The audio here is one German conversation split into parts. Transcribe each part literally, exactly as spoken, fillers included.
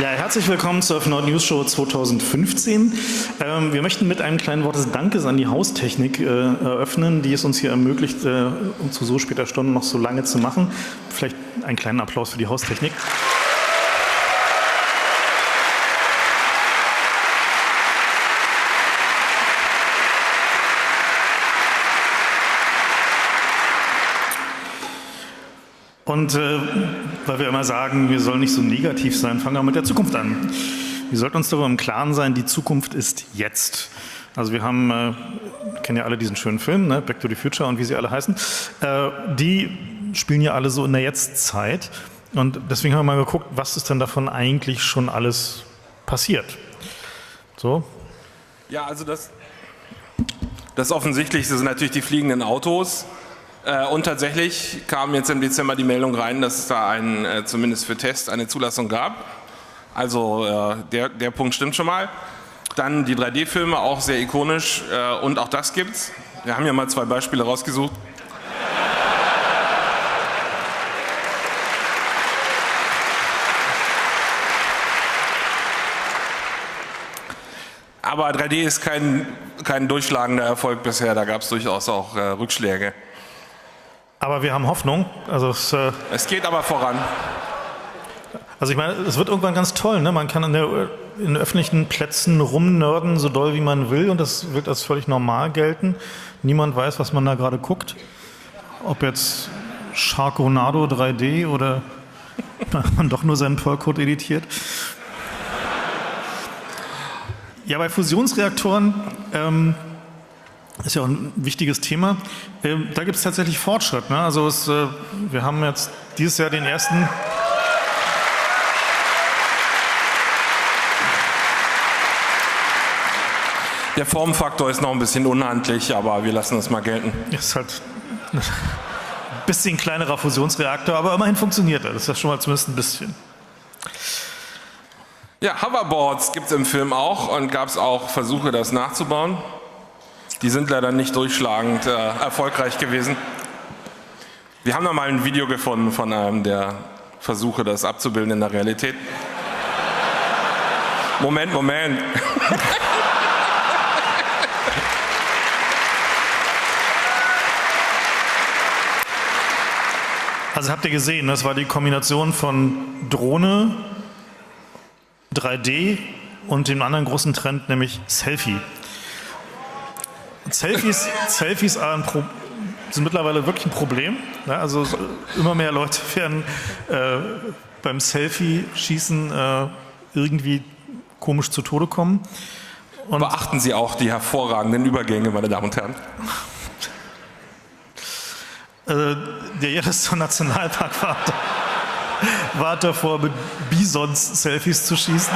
Ja, herzlich willkommen zur F neun News Show zweitausendfünfzehn. Ähm, wir möchten mit einem kleinen Wort des Dankes an die Haustechnik äh, eröffnen, die es uns hier ermöglicht, äh, um zu so später Stunde noch so lange zu machen. Vielleicht einen kleinen Applaus für die Haustechnik. Und äh, weil wir immer sagen, wir sollen nicht so negativ sein, fangen wir mit der Zukunft an. Wir sollten uns darüber im Klaren sein, die Zukunft ist jetzt. Also wir haben, äh, kennen ja alle diesen schönen Film, ne? Back to the Future und wie sie alle heißen. Äh, die spielen ja alle so in der Jetztzeit. Und deswegen haben wir mal geguckt, was ist denn davon eigentlich schon alles passiert. So. Ja, also das, das Offensichtlichste sind natürlich die fliegenden Autos. Äh, und tatsächlich kam jetzt im Dezember die Meldung rein, dass es da einen, äh, zumindest für Test eine Zulassung gab. Also äh, der, der Punkt stimmt schon mal. Dann die drei D-Filme, auch sehr ikonisch, äh, und auch das gibt's. Wir haben ja mal zwei Beispiele rausgesucht. Aber drei D ist kein, kein durchschlagender Erfolg bisher, da gab es durchaus auch äh, Rückschläge. Aber wir haben Hoffnung. Also es, äh es geht aber voran. Also ich meine, es wird irgendwann ganz toll, ne? Man kann in, der, in öffentlichen Plätzen rumnörden, so doll wie man will, und das wird als völlig normal gelten. Niemand weiß, was man da gerade guckt. Ob jetzt Sharknado drei D oder man doch nur seinen Perlcode editiert. Ja, bei Fusionsreaktoren ähm, ist ja auch ein wichtiges Thema. Ähm, da gibt es tatsächlich Fortschritt. Ne? Also es, äh, wir haben jetzt dieses Jahr den ersten... Der Formfaktor ist noch ein bisschen unhandlich, aber wir lassen das mal gelten. Ist halt ein bisschen kleinerer Fusionsreaktor, aber immerhin funktioniert er. Das ist ja schon mal zumindest ein bisschen. Ja, Hoverboards gibt es im Film auch und gab es auch Versuche, das nachzubauen. Die sind leider nicht durchschlagend äh, erfolgreich gewesen. Wir haben da mal ein Video gefunden von einem der Versuche, das abzubilden in der Realität. Moment, Moment. Also habt ihr gesehen, das war die Kombination von Drohne, drei D und dem anderen großen Trend, nämlich Selfie. Selfies, Selfies sind mittlerweile wirklich ein Problem. Also immer mehr Leute werden äh, beim Selfie-Schießen äh, irgendwie komisch zu Tode kommen. Und beachten Sie auch die hervorragenden Übergänge, meine Damen und Herren. Äh, der Yellowstone Nationalpark war, war davor, mit Bisons Selfies zu schießen.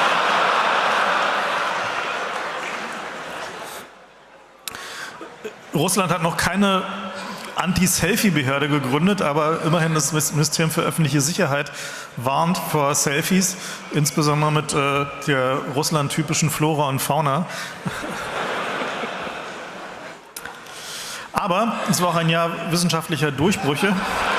Russland hat noch keine Anti-Selfie-Behörde gegründet, aber immerhin das Ministerium für öffentliche Sicherheit warnt vor Selfies, insbesondere mit äh, der Russland-typischen Flora und Fauna. Aber es war auch ein Jahr wissenschaftlicher Durchbrüche.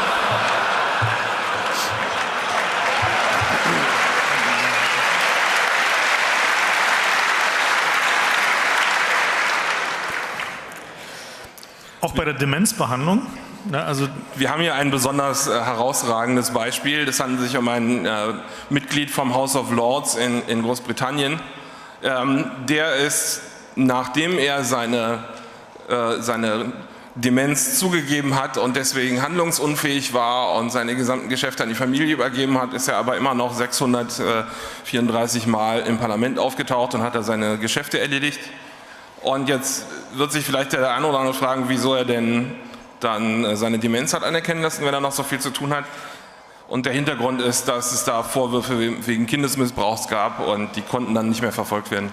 Auch bei der Demenzbehandlung. Ja, also wir haben hier ein besonders äh, herausragendes Beispiel. Das handelt sich um ein äh, Mitglied vom House of Lords in, in Großbritannien. Ähm, der ist, nachdem er seine, äh, seine Demenz zugegeben hat und deswegen handlungsunfähig war und seine gesamten Geschäfte an die Familie übergeben hat, ist er aber immer noch sechshundertvierunddreißig Mal im Parlament aufgetaucht und hat da seine Geschäfte erledigt. Und jetzt wird sich vielleicht der eine oder andere fragen, wieso er denn dann seine Demenz hat anerkennen lassen, wenn er noch so viel zu tun hat. Und der Hintergrund ist, dass es da Vorwürfe wegen Kindesmissbrauchs gab und die konnten dann nicht mehr verfolgt werden.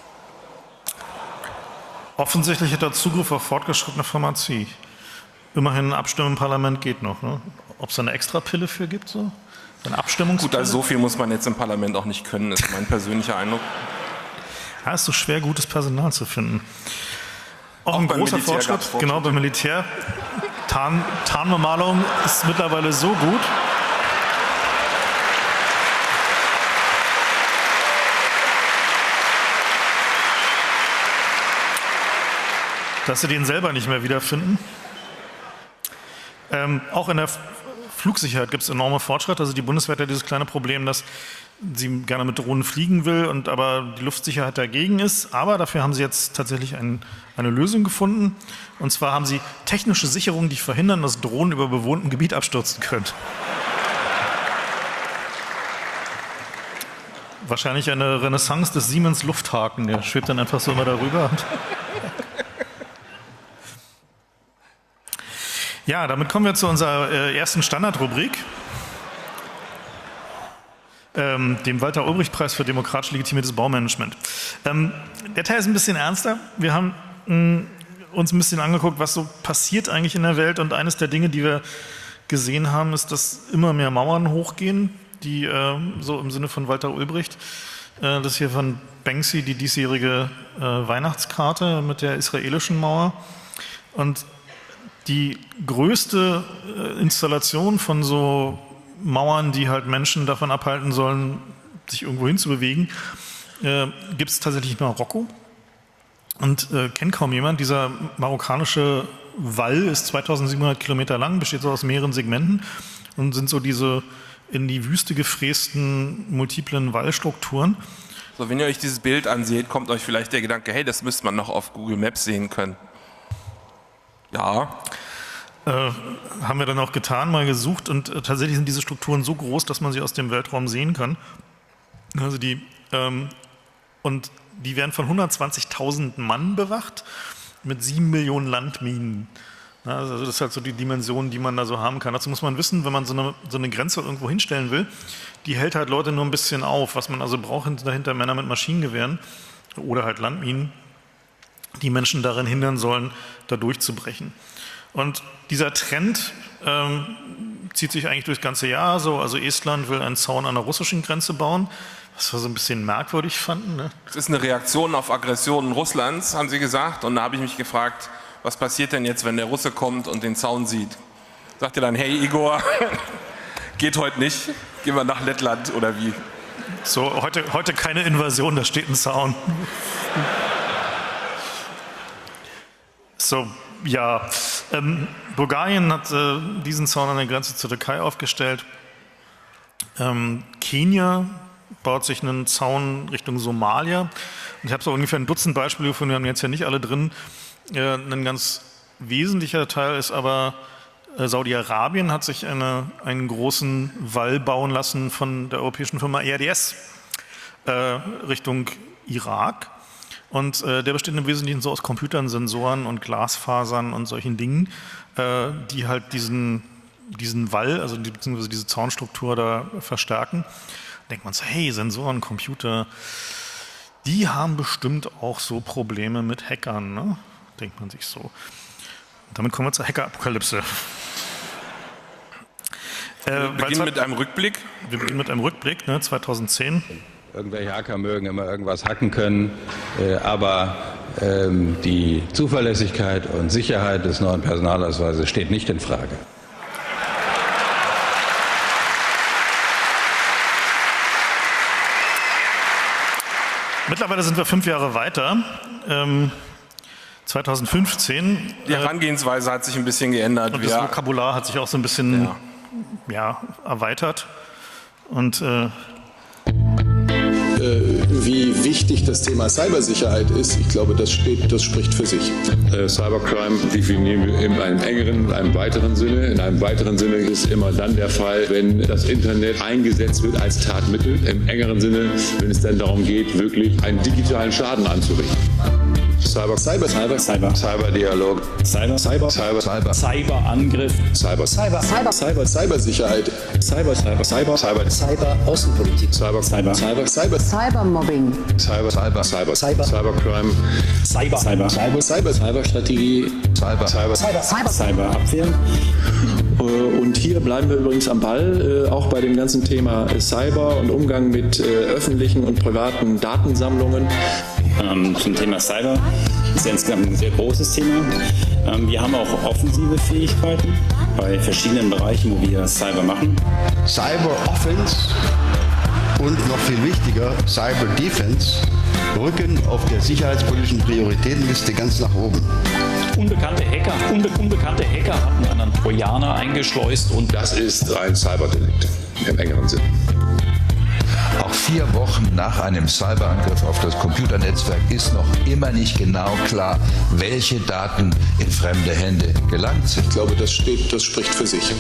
Offensichtlich hat er Zugriff auf fortgeschrittene Pharmazie. Immerhin Abstimmen im Parlament geht noch. Ne? Ob es eine Extrapille für gibt? So? Eine Abstimmungspille? Gut, also so viel muss man jetzt im Parlament auch nicht können, ist mein persönlicher Eindruck. Ja, es ist so schwer, gutes Personal zu finden. Auch, auch ein großer Militär Fortschritt, Fortschritt, genau, beim Militär. Tarn, Tarnbemalung ist mittlerweile so gut. dass sie den selber nicht mehr wiederfinden. Ähm, auch in der Flugsicherheit gibt es enorme Fortschritte. Also die Bundeswehr hat ja dieses kleine Problem, dass sie gerne mit Drohnen fliegen will und aber die Luftsicherheit dagegen ist. Aber dafür haben sie jetzt tatsächlich ein, eine Lösung gefunden. Und zwar haben sie technische Sicherungen, die verhindern, dass Drohnen über bewohnten Gebiet abstürzen können. Wahrscheinlich eine Renaissance des Siemens Lufthaken. Der schwebt dann einfach so immer darüber. Ja, damit kommen wir zu unserer äh, ersten Standardrubrik, ähm, dem Walter-Ulbricht-Preis für demokratisch legitimiertes Baumanagement. Ähm, der Teil ist ein bisschen ernster. Wir haben mh, uns ein bisschen angeguckt, was so passiert eigentlich in der Welt. Und eines der Dinge, die wir gesehen haben, ist, dass immer mehr Mauern hochgehen, die äh, so im Sinne von Walter Ulbricht, äh, das hier von Banksy, die diesjährige äh, Weihnachtskarte mit der israelischen Mauer. Und die größte Installation von so Mauern, die halt Menschen davon abhalten sollen, sich irgendwo hinzubewegen, äh, gibt es tatsächlich in Marokko. Und äh, kennt kaum jemand. Dieser marokkanische Wall ist zweitausendsiebenhundert Kilometer lang, besteht so aus mehreren Segmenten und sind so diese in die Wüste gefrästen multiplen Wallstrukturen. So, wenn ihr euch dieses Bild anseht, kommt euch vielleicht der Gedanke, hey, das müsste man noch auf Google Maps sehen können. Ja. Äh, haben wir dann auch getan, mal gesucht und äh, tatsächlich sind diese Strukturen so groß, dass man sie aus dem Weltraum sehen kann. Also die, ähm, und die werden von hundertzwanzigtausend Mann bewacht mit sieben Millionen Landminen. Ja, also das ist halt so die Dimension, die man da so haben kann. Dazu muss man wissen, wenn man so eine, so eine Grenze irgendwo hinstellen will, die hält halt Leute nur ein bisschen auf. Was man also braucht, dahinter Männer mit Maschinengewehren oder halt Landminen, die Menschen daran hindern sollen, da durchzubrechen. Und dieser Trend ähm, zieht sich eigentlich durchs ganze Jahr so. Also Estland will einen Zaun an der russischen Grenze bauen, was wir so ein bisschen merkwürdig fanden. Ne? Das ist eine Reaktion auf Aggressionen Russlands, haben sie gesagt. Und da habe ich mich gefragt, was passiert denn jetzt, wenn der Russe kommt und den Zaun sieht? Sagt ihr dann, hey Igor, geht heute nicht, gehen wir nach Lettland oder wie? So, heute, heute keine Invasion, da steht ein Zaun. So, ja, ähm, Bulgarien hat äh, diesen Zaun an der Grenze zur Türkei aufgestellt. Ähm, Kenia baut sich einen Zaun Richtung Somalia. Und ich habe so ungefähr ein Dutzend Beispiele gefunden, wir haben jetzt ja nicht alle drin. Äh, ein ganz wesentlicher Teil ist aber, äh, Saudi-Arabien hat sich eine, einen großen Wall bauen lassen von der europäischen Firma E R D S äh, Richtung Irak. Und äh, der besteht im Wesentlichen so aus Computern, Sensoren und Glasfasern und solchen Dingen, äh, die halt diesen, diesen Wall, also die, beziehungsweise diese Zaunstruktur da verstärken. Da denkt man so, hey, Sensoren, Computer, die haben bestimmt auch so Probleme mit Hackern, ne? Denkt man sich so. Und damit kommen wir zur Hacker-Apokalypse. Äh, wir beginnen mit einem Rückblick. Wir beginnen mit einem Rückblick, ne, zweitausendzehn. Irgendwelche Hacker mögen immer irgendwas hacken können, äh, aber ähm, die Zuverlässigkeit und Sicherheit des neuen Personalausweises steht nicht in Frage. Mittlerweile sind wir fünf Jahre weiter. Ähm, zweitausendfünfzehn. Die Herangehensweise äh, hat sich ein bisschen geändert. Und das ja. Vokabular hat sich auch so ein bisschen ja. Ja, erweitert. Und äh, wie wichtig das Thema Cybersicherheit ist, ich glaube, das, steht, das spricht für sich. Äh, Cybercrime definieren wir in einem engeren, in einem weiteren Sinne. In einem weiteren Sinne ist immer dann der Fall, wenn das Internet eingesetzt wird als Tatmittel. Im engeren Sinne, wenn es dann darum geht, wirklich einen digitalen Schaden anzurichten. Cyber, Cyber, Cyber, Cyber, Cyberdialog, Cyber, Cyber, Cyber, Cyber, Cyberangriff, Cyber, Cyber, Cyber, Cyber, Cybersicherheit, Cyber, Cyber, Cyber, Cyber, Cyber Außenpolitik, Cyber, Cyber, Cyber, Cyber, Cybermobbing, Cyber, Cyber, Cyber, Cyber, Cybercrime, Cyber, Cyber, Cyber, Cyber, Cyberstrategie, Cyber, Cyber, Cyber, Cyber, Cyberabwehr. Und hier bleiben wir übrigens am Ball, auch bei dem ganzen Thema Cyber und Umgang mit öffentlichen und privaten Datensammlungen. Ähm, zum Thema Cyber ist ja insgesamt ein sehr großes Thema. Ähm, wir haben auch offensive Fähigkeiten bei verschiedenen Bereichen, wo wir Cyber machen. Cyber Offense und noch viel wichtiger, Cyber Defense rücken auf der sicherheitspolitischen Prioritätenliste ganz nach oben. Unbekannte Hacker, unbe unbekannte Hacker hatten einen Trojaner eingeschleust und Das ist ein Cyberdelikt im engeren Sinn. Auch vier Wochen nach einem Cyberangriff auf das Computernetzwerk ist noch immer nicht genau klar, welche Daten in fremde Hände gelangt sind. Ich glaube, das steht, das spricht für sich.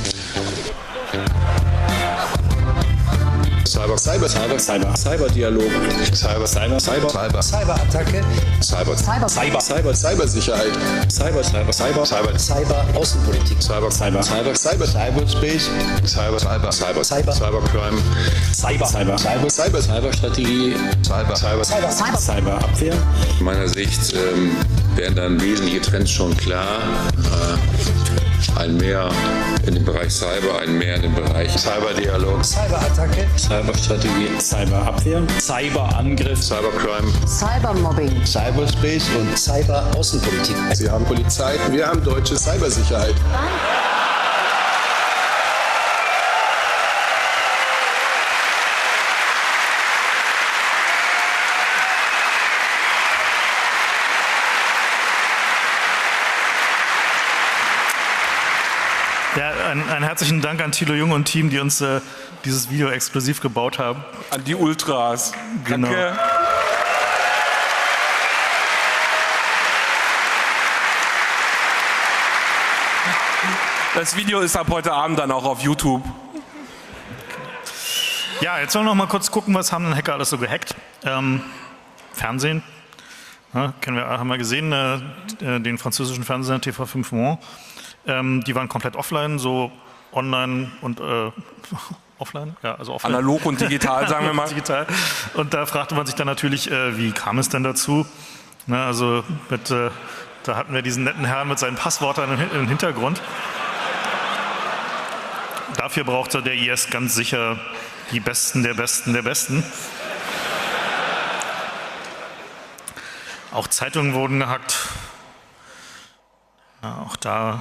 Cyber, Cyber, Cyber, Cyber, Cyberdialog, Cyber, Cyber, Cyber, Cyber, Cyberattacke, Cyber, Cyber, Cyber, Cyber, Cybersicherheit, Cyber, Cyber, Cyber, Cyber, Cyber, Außenpolitik, Cyber, Cyber, Cyber, Cyber, Cyberspace, Cyber, Cyber, Cyber, Cyber, Cybercrime, Cyber, Cyber, Cyber, Cyber, Cyberstrategie, Cyber, Cyber. Cyber, Cyber, Cyberabwehr, Aus meiner Sicht ähm, werden dann wesentliche Trends schon klar. Äh, ein mehr in den Bereich Cyber, ein mehr in den Bereich Cyberdialog, Cyberattacke, Cyberstrategie, Cyberabwehr, Cyberangriff, Cybercrime, Cybermobbing, Cyberspace und Cyber, Außenpolitik. Sie haben Polizei, wir haben deutsche Cybersicherheit. Ja, einen, einen herzlichen Dank an Thilo Jung und Team, die uns äh, dieses Video exklusiv gebaut haben. An die Ultras. Genau. Danke. Das Video ist ab heute Abend dann auch auf YouTube. Ja, jetzt wollen wir noch mal kurz gucken, was haben denn Hacker alles so gehackt. Ähm, Fernsehen, ja, kennen wir, haben wir gesehen, äh, den französischen Fernsehsender T V fünf Monde. Ähm, die waren komplett offline, so online und äh, offline, ja, also offline. Analog und digital, sagen wir mal. Digital. Und da fragte man sich dann natürlich, äh, wie kam es denn dazu? Na, also mit, äh, da hatten wir diesen netten Herrn mit seinen Passwörtern im, im Hintergrund. Dafür brauchte der I S ganz sicher die Besten der Besten der Besten. Auch Zeitungen wurden gehackt. Ja, auch da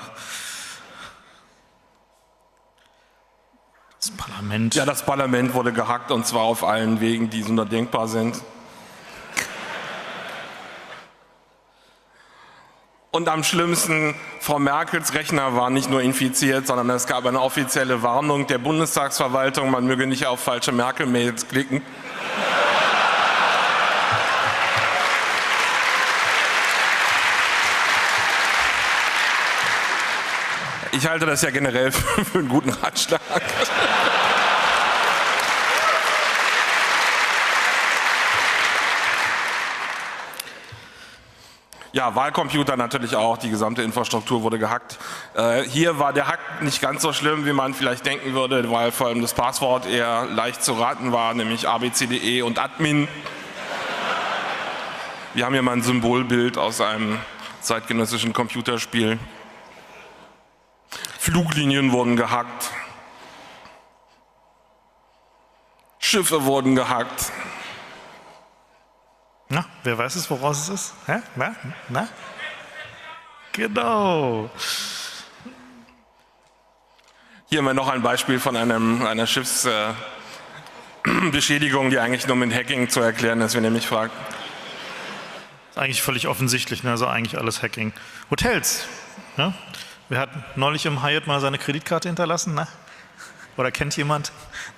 das Parlament. Ja, das Parlament wurde gehackt und zwar auf allen Wegen, die so nur denkbar sind. Und am schlimmsten, Frau Merkels Rechner war nicht nur infiziert, sondern es gab eine offizielle Warnung der Bundestagsverwaltung, man möge nicht auf falsche Merkel-Mails klicken. Ich halte das ja generell für einen guten Ratschlag. Ja, Wahlcomputer natürlich auch, die gesamte Infrastruktur wurde gehackt. Äh, hier war der Hack nicht ganz so schlimm, wie man vielleicht denken würde, weil vor allem das Passwort eher leicht zu raten war, nämlich A B C D E und Admin. Wir haben hier mal ein Symbolbild aus einem zeitgenössischen Computerspiel. Fluglinien wurden gehackt. Schiffe wurden gehackt. Na, wer weiß es, woraus es ist? Hä? Na? Na? Genau. Hier haben wir noch ein Beispiel von einem, einer Schiffsbeschädigung, äh, die eigentlich nur mit Hacking zu erklären ist, wenn ihr mich fragt. Ist eigentlich völlig offensichtlich, ne? Also eigentlich alles Hacking. Hotels. Ja? Wer hat neulich im Hyatt mal seine Kreditkarte hinterlassen? Ne? Oder kennt jemand?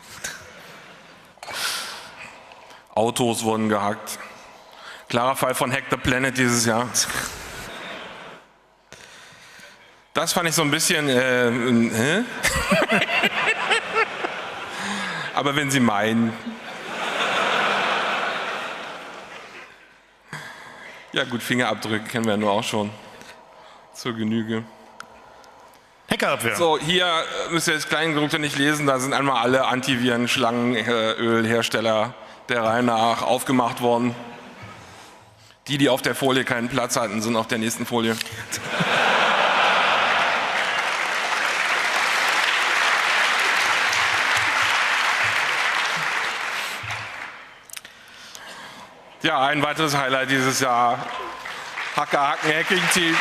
Autos wurden gehackt. Klarer Fall von Hack the Planet dieses Jahr. Das fand ich so ein bisschen, äh, hä? Aber wenn Sie meinen. Ja gut, Fingerabdrücke kennen wir ja nur auch schon. Zur Genüge. Hackerabwehr. So, hier müsst ihr das Kleingedruckte nicht lesen, da sind einmal alle Antiviren-Schlangenölhersteller der Reihe nach aufgemacht worden. Die, die auf der Folie keinen Platz hatten, sind auf der nächsten Folie. Ja, ein weiteres Highlight dieses Jahr. Hacker, Hacken, Hacking-Team.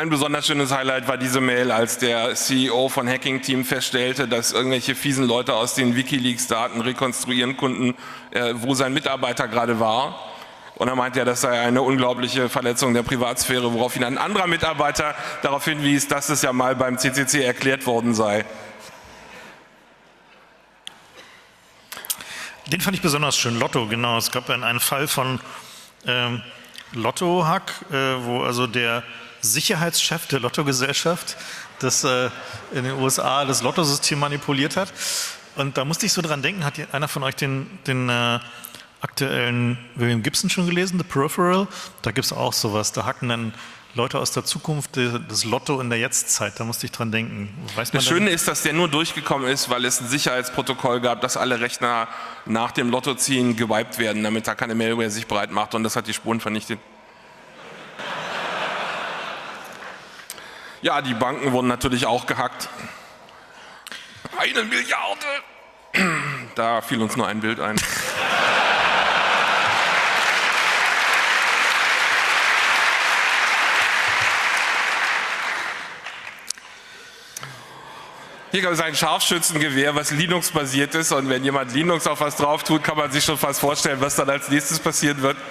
Ein besonders schönes Highlight war diese Mail, als der C E O von Hacking Team feststellte, dass irgendwelche fiesen Leute aus den WikiLeaks-Daten rekonstruieren konnten, äh, wo sein Mitarbeiter gerade war. Und er meinte ja, das sei eine unglaubliche Verletzung der Privatsphäre, woraufhin ein anderer Mitarbeiter darauf hinwies, dass es ja mal beim C C C erklärt worden sei. Den fand ich besonders schön, Lotto, genau. Es gab einen Fall von ähm, Lotto-Hack, äh, wo also der Sicherheitschef der Lottogesellschaft das äh, in den U S A das Lottosystem manipuliert hat. Und da musste ich so dran denken, hat einer von euch den, den äh, aktuellen William Gibson schon gelesen, The Peripheral? Da gibt es auch sowas, da hacken dann Leute aus der Zukunft das Lotto in der Jetztzeit, da musste ich dran denken. Weiß man das Schöne ist, dass der nur durchgekommen ist, weil es ein Sicherheitsprotokoll gab, dass alle Rechner nach dem Lottoziehen gewiped werden, damit da keine Malware sich breit macht, und das hat die Spuren vernichtet. Ja, die Banken wurden natürlich auch gehackt. Eine Milliarde! Da fiel uns nur ein Bild ein. Hier gab es ein Scharfschützengewehr, was Linux-basiert ist, und wenn jemand Linux auf was drauf tut, kann man sich schon fast vorstellen, was dann als nächstes passieren wird.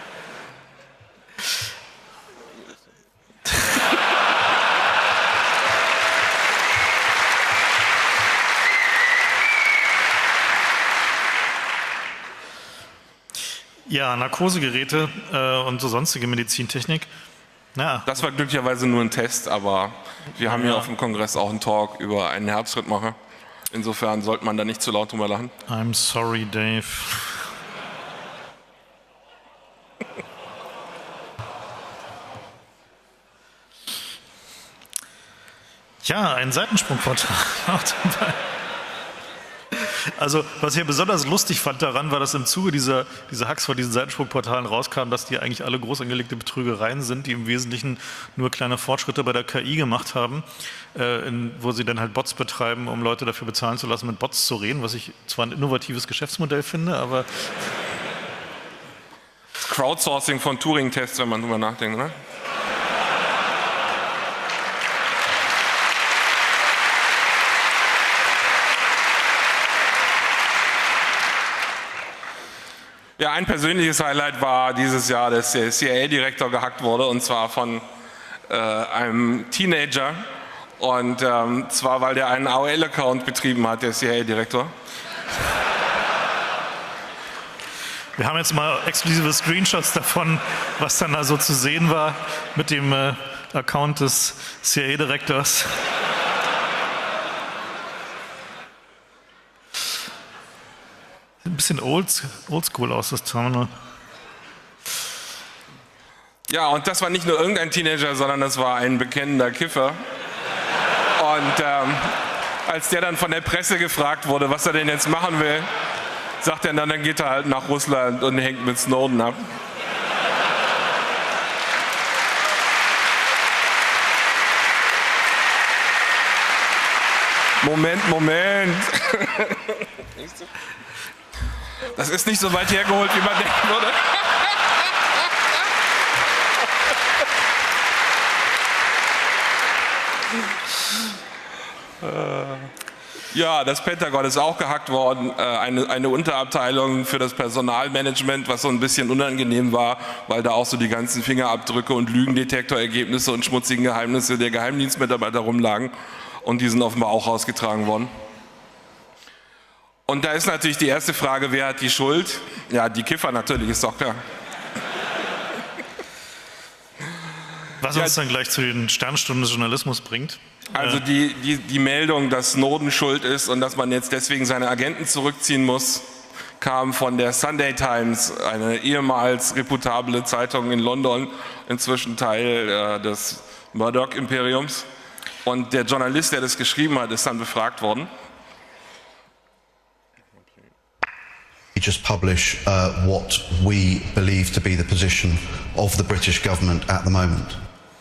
Ja, Narkosegeräte äh, und so sonstige Medizintechnik. Ja. Das war glücklicherweise nur ein Test, aber wir haben ja hier auf dem Kongress auch einen Talk über einen Herzschrittmacher. Insofern sollte man da nicht zu laut drüber lachen. I'm sorry, Dave. Ja, ein Seitensprungportal. Also, was ich besonders lustig fand daran, war, dass im Zuge dieser, dieser Hacks von diesen Seitensprungportalen rauskam, dass die eigentlich alle groß angelegte Betrügereien sind, die im Wesentlichen nur kleine Fortschritte bei der K I gemacht haben, äh, in, wo sie dann halt Bots betreiben, um Leute dafür bezahlen zu lassen, mit Bots zu reden, was ich zwar ein innovatives Geschäftsmodell finde, aber... Crowdsourcing von Turing-Tests, wenn man drüber nachdenkt, ne? Ja, ein persönliches Highlight war dieses Jahr, dass der C I A-Direktor gehackt wurde, und zwar von äh, einem Teenager, und ähm, zwar, weil der einen A O L-Account betrieben hat, der C I A-Direktor. Wir haben jetzt mal exklusive Screenshots davon, was dann da so zu sehen war mit dem äh, Account des C I A-Direktors. Ein bisschen old, oldschool aus, das Terminal. Ja, und das war nicht nur irgendein Teenager, sondern das war ein bekennender Kiffer. Und ähm, als der dann von der Presse gefragt wurde, was er denn jetzt machen will, sagt er dann, dann geht er halt nach Russland und hängt mit Snowden ab. Moment, Moment. Das ist nicht so weit hergeholt, wie man denken würde. Ja, das Pentagon ist auch gehackt worden, eine, eine Unterabteilung für das Personalmanagement, was so ein bisschen unangenehm war, weil da auch so die ganzen Fingerabdrücke und Lügendetektorergebnisse und schmutzigen Geheimnisse der Geheimdienstmitarbeiter rumlagen, und die sind offenbar auch rausgetragen worden. Und da ist natürlich die erste Frage, wer hat die Schuld? Ja, die Kiffer natürlich, ist doch klar. Was uns ja dann gleich zu den Sternstunden des Journalismus bringt. Also die, die, die Meldung, dass Snowden schuld ist und dass man jetzt deswegen seine Agenten zurückziehen muss, kam von der Sunday Times, eine ehemals reputable Zeitung in London, inzwischen Teil äh, des Murdoch-Imperiums. Und der Journalist, der das geschrieben hat, ist dann befragt worden. Just publish uh, what we believe to be the position of the British government at the moment.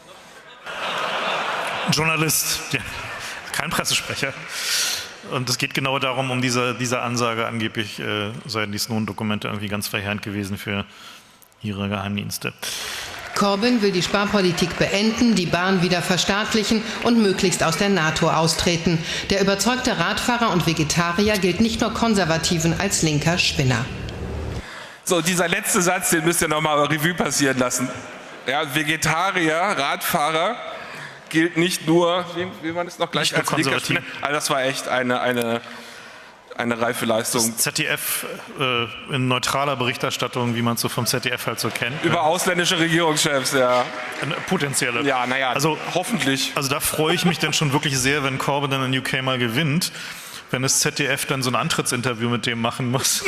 Journalist, ja, kein Pressesprecher. Und es geht genau darum, um diese, diese Ansage, angeblich äh, seien die Snowden-Dokumente irgendwie ganz verheerend gewesen für ihre Geheimdienste. Corbyn will die Sparpolitik beenden, die Bahn wieder verstaatlichen und möglichst aus der NATO austreten. Der überzeugte Radfahrer und Vegetarier gilt nicht nur Konservativen als linker Spinner. So, dieser letzte Satz, den müsst ihr nochmal Revue passieren lassen. Ja, Vegetarier, Radfahrer gilt nicht nur, wie, wie war das noch gleich, als linker Spinner. Also das war echt eine, eine, eine reife Leistung. Das Z D F äh, in neutraler Berichterstattung, wie man es so vom Z D F halt so kennt. Über ja. ausländische Regierungschefs, ja. Eine potenzielle. Ja, naja, also, hoffentlich. Also da freue ich mich dann schon wirklich sehr, wenn Corbyn dann in U K mal gewinnt, wenn das Z D F dann so ein Antrittsinterview mit dem machen muss.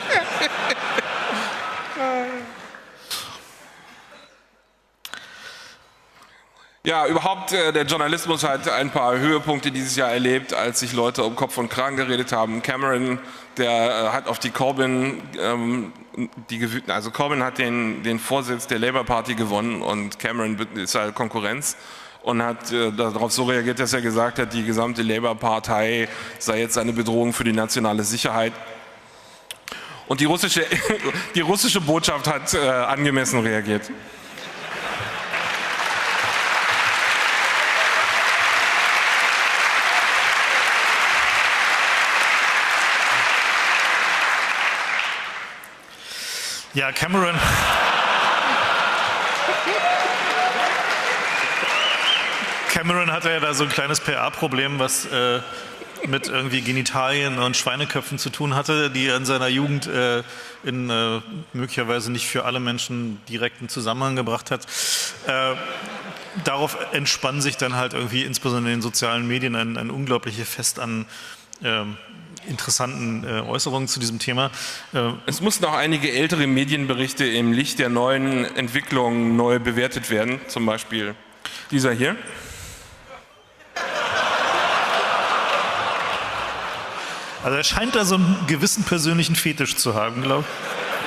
Ja, überhaupt, äh, der Journalismus hat ein paar Höhepunkte dieses Jahr erlebt, als sich Leute um Kopf und Kragen geredet haben. Cameron, der äh, hat auf die Corbyn, ähm, die, also Corbyn hat den, den Vorsitz der Labour Party gewonnen und Cameron ist halt Konkurrenz und hat äh, darauf so reagiert, dass er gesagt hat, die gesamte Labour-Partei sei jetzt eine Bedrohung für die nationale Sicherheit. Und die russische, die russische Botschaft hat äh, angemessen reagiert. Ja, Cameron. Cameron hatte ja da so ein kleines P R-Problem, was äh, mit irgendwie Genitalien und Schweineköpfen zu tun hatte, die er in seiner Jugend äh, in äh, möglicherweise nicht für alle Menschen direkten Zusammenhang gebracht hat. Äh, darauf entspann sich dann halt irgendwie insbesondere in den sozialen Medien ein, ein unglaubliches Fest an äh, interessanten äh, Äußerungen zu diesem Thema. Äh, es mussten auch einige ältere Medienberichte im Licht der neuen Entwicklungen neu bewertet werden, zum Beispiel dieser hier. Also er scheint da so einen gewissen persönlichen Fetisch zu haben, glaube ich.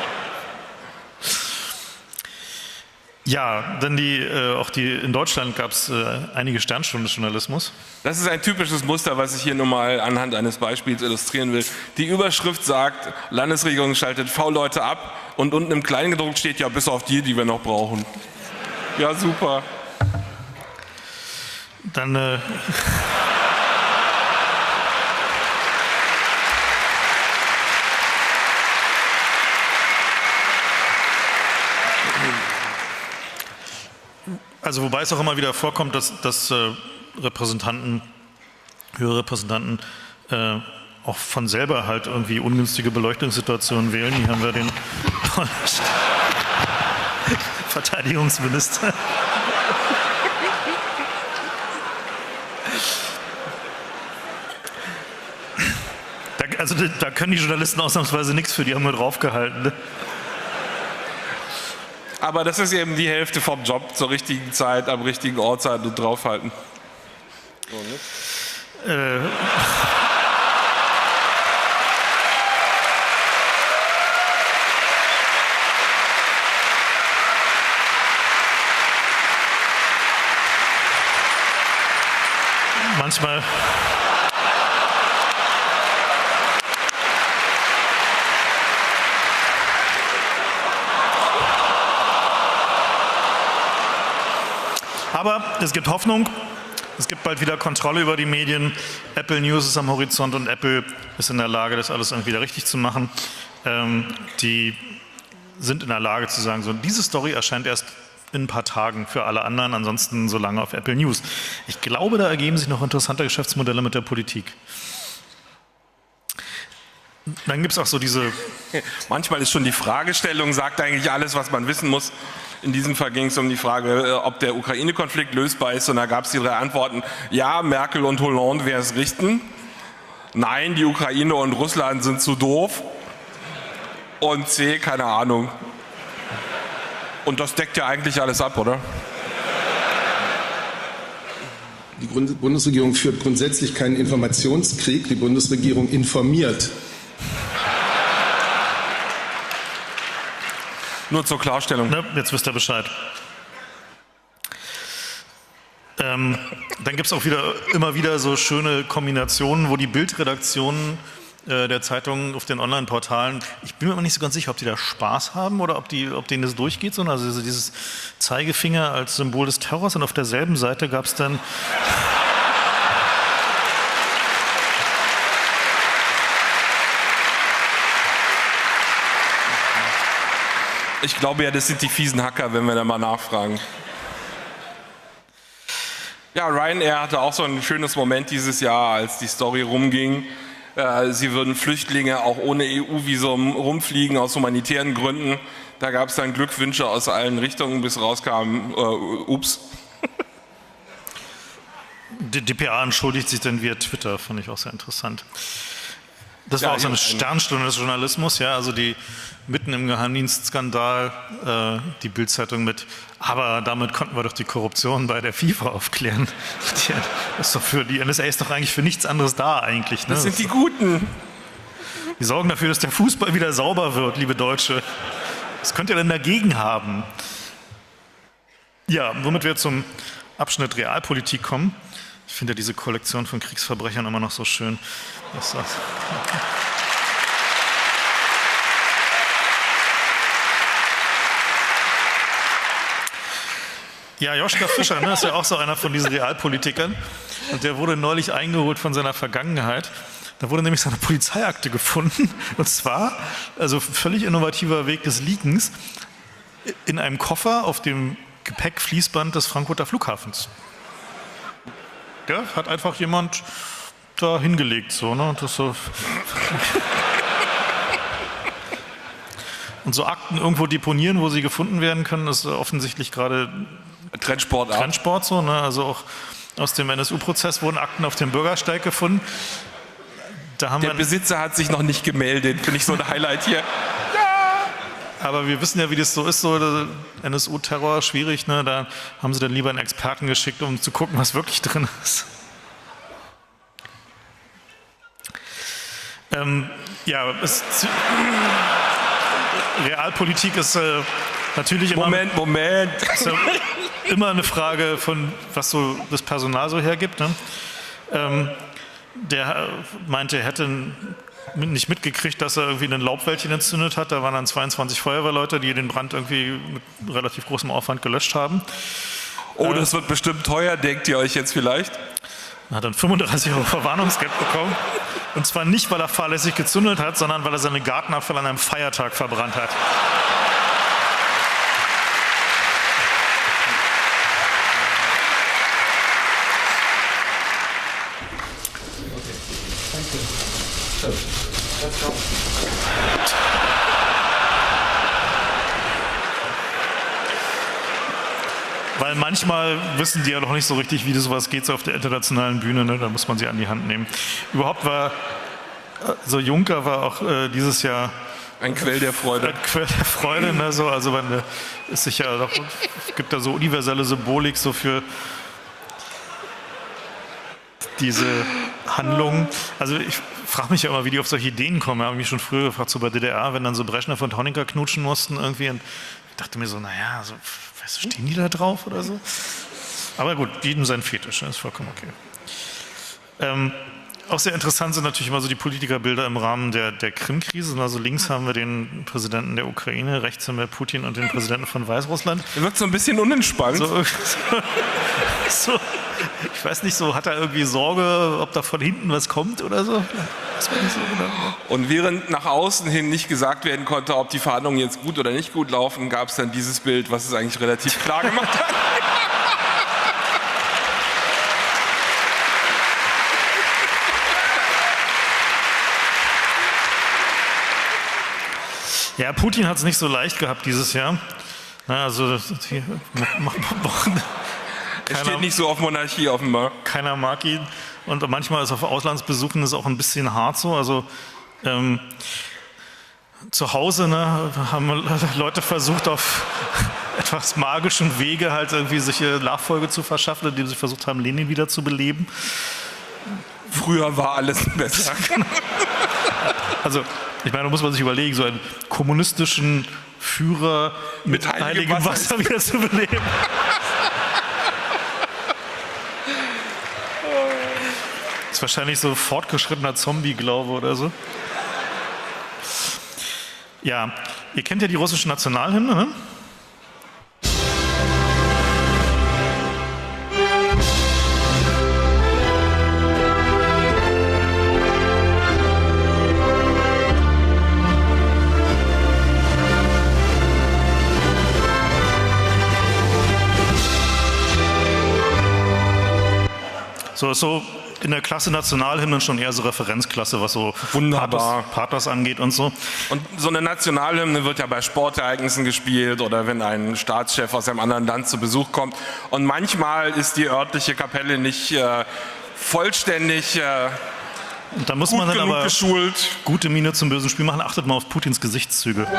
Ja, dann die, äh, auch die, in Deutschland gab es äh, einige Sternstunden des Journalismus. Das ist ein typisches Muster, was ich hier nur mal anhand eines Beispiels illustrieren will. Die Überschrift sagt, Landesregierung schaltet V-Leute ab und unten im Kleingedruckt steht ja bis auf die, die wir noch brauchen. Ja, super. Dann... Äh Also wobei es auch immer wieder vorkommt, dass, dass äh, Repräsentanten, höhere Repräsentanten äh, auch von selber halt irgendwie ungünstige Beleuchtungssituationen wählen. Hier haben wir den Verteidigungsminister. Da, also da können die Journalisten ausnahmsweise nichts für, die haben nur draufgehalten. Ne? Aber das ist eben die Hälfte vom Job, zur richtigen Zeit, am richtigen Ort sein und draufhalten. So, ne? äh. Manchmal... Aber es gibt Hoffnung, es gibt bald wieder Kontrolle über die Medien. Apple News ist am Horizont und Apple ist in der Lage, das alles irgendwie wieder richtig zu machen. Ähm, die sind in der Lage zu sagen, so diese Story erscheint erst in ein paar Tagen für alle anderen, ansonsten so lange auf Apple News. Ich glaube, da ergeben sich noch interessante Geschäftsmodelle mit der Politik. Dann gibt es auch so diese... Manchmal ist schon die Fragestellung, sagt eigentlich alles, was man wissen muss. In diesem Fall ging es um die Frage, ob der Ukraine-Konflikt lösbar ist. Und da gab es die drei Antworten. Ja, Merkel und Hollande werden es richten. Nein, die Ukraine und Russland sind zu doof. Und C, keine Ahnung. Und das deckt ja eigentlich alles ab, oder? Die Bundesregierung führt grundsätzlich keinen Informationskrieg. Die Bundesregierung informiert. Nur zur Klarstellung. Ne, jetzt wisst ihr Bescheid. Ähm, dann gibt es auch wieder immer wieder so schöne Kombinationen, wo die Bildredaktionen äh, der Zeitungen auf den Online-Portalen. Ich bin mir aber nicht so ganz sicher, ob die da Spaß haben oder ob, die, ob denen das durchgeht. So. Also dieses Zeigefinger als Symbol des Terrors und auf derselben Seite gab es dann... Ich glaube ja, das sind die fiesen Hacker, wenn wir da mal nachfragen. Ja, Ryanair hatte auch so ein schönes Moment dieses Jahr, als die Story rumging. Äh, sie würden Flüchtlinge auch ohne E U-Visum rumfliegen aus humanitären Gründen. Da gab es dann Glückwünsche aus allen Richtungen, bis rauskam, äh, ups. Die D P A entschuldigt sich dann via Twitter, fand ich auch sehr interessant. Das war Ja, auch so eine ja, Sternstunde des Journalismus, ja, also die mitten im Geheimdienstskandal, äh, die Bild-Zeitung mit, aber damit konnten wir doch die Korruption bei der FIFA aufklären. Die, das ist doch für, die N S A ist doch eigentlich für nichts anderes da eigentlich. Ne? Das sind die Guten. Die sorgen dafür, dass der Fußball wieder sauber wird, liebe Deutsche. Was könnt ihr denn dagegen haben? Ja, womit wir zum Abschnitt Realpolitik kommen. Ich finde ja diese Kollektion von Kriegsverbrechern immer noch so schön. Das war's. Ja, Joschka Fischer, ne, ist ja auch so einer von diesen Realpolitikern. Und der wurde neulich eingeholt von seiner Vergangenheit. Da wurde nämlich seine Polizeiakte gefunden. Und zwar, also völlig innovativer Weg des Leakens, in einem Koffer auf dem Gepäckfließband des Frankfurter Flughafens. Ja, hat einfach jemand da hingelegt, so, ne? Und, das so und so Akten irgendwo deponieren, wo sie gefunden werden können, ist offensichtlich gerade Trendsport, Trendsport so, ne? Also auch aus dem N S U-Prozess wurden Akten auf dem Bürgersteig gefunden. Da haben Der wir Besitzer hat sich noch nicht gemeldet, finde ich so ein Highlight hier. Aber wir wissen ja, wie das so ist, so N S U-Terror, schwierig, ne? Da haben sie dann lieber einen Experten geschickt, um zu gucken, was wirklich drin ist. Ähm, ja, es, Realpolitik ist äh, natürlich immer, Moment, Moment. Ist ja immer eine Frage von, was so das Personal so hergibt. Ne? Ähm, der meinte, er hätte nicht mitgekriegt, dass er irgendwie ein Laubwäldchen entzündet hat. Da waren dann zweiundzwanzig Feuerwehrleute, die den Brand irgendwie mit relativ großem Aufwand gelöscht haben. Oh, das wird bestimmt teuer, denkt ihr euch jetzt vielleicht? Er hat dann fünfunddreißig Euro Verwarnungsgeld bekommen. Und zwar nicht, weil er fahrlässig gezündelt hat, sondern weil er seine Gartenabfall an einem Feiertag verbrannt hat. Weil manchmal wissen die ja noch nicht so richtig, wie das sowas geht so auf der internationalen Bühne. Ne? Da muss man sie an die Hand nehmen. Überhaupt war, so Juncker war auch äh, dieses Jahr ein Quell der Freude. Ein Quell der Freude. Ne? So, also man äh, ist sich ja doch, es gibt da so universelle Symbolik so für diese Handlungen. Also ich frage mich ja immer, wie die auf solche Ideen kommen. Ich habe mich schon früher gefragt, so bei D D R, wenn dann so Brezhnev und Honecker knutschen mussten irgendwie. Und ich dachte mir so, naja, so, stehen die da drauf oder so? Aber gut, jedem sein Fetisch, ist vollkommen okay. Ähm, auch sehr interessant sind natürlich immer so die Politikerbilder im Rahmen der, der Krim-Krise. Also links haben wir den Präsidenten der Ukraine, rechts haben wir Putin und den Präsidenten von Weißrussland. Er wirkt so ein bisschen unentspannt. So, so, so, ich weiß nicht, so hat er irgendwie Sorge, ob da von hinten was kommt oder so? Das war nicht so genau. Und während nach außen hin nicht gesagt werden konnte, ob die Verhandlungen jetzt gut oder nicht gut laufen, gab es dann dieses Bild, was es eigentlich relativ klar gemacht hat. Ja, Putin hat es nicht so leicht gehabt dieses Jahr. Na, also die, er steht nicht so auf Monarchie offenbar. Keiner mag ihn. Und manchmal ist auf Auslandsbesuchen ist auch ein bisschen hart so. Also ähm, zu Hause ne, haben Leute versucht, auf etwas magischen Wege halt irgendwie sich Nachfolge zu verschaffen, indem sie versucht haben, Lenin wieder zu beleben. Früher war alles besser. Also ich meine, da muss man sich überlegen, so einen kommunistischen Führer mit, mit heiligem Wasser, Wasser wieder zu beleben. Das ist wahrscheinlich so fortgeschrittener Zombie-Glaube oder so. Ja, ihr kennt ja die russische Nationalhymne, ne? So ist so in der Klasse Nationalhymnen schon eher so Referenzklasse, was so Wunderbar. Pathos, Pathos angeht und so. Und so eine Nationalhymne wird ja bei Sportereignissen gespielt oder wenn ein Staatschef aus einem anderen Land zu Besuch kommt. Und manchmal ist die örtliche Kapelle nicht äh, vollständig äh, und da muss gut man dann genug aber geschult. Gute Miene zum bösen Spiel machen. Achtet mal auf Putins Gesichtszüge.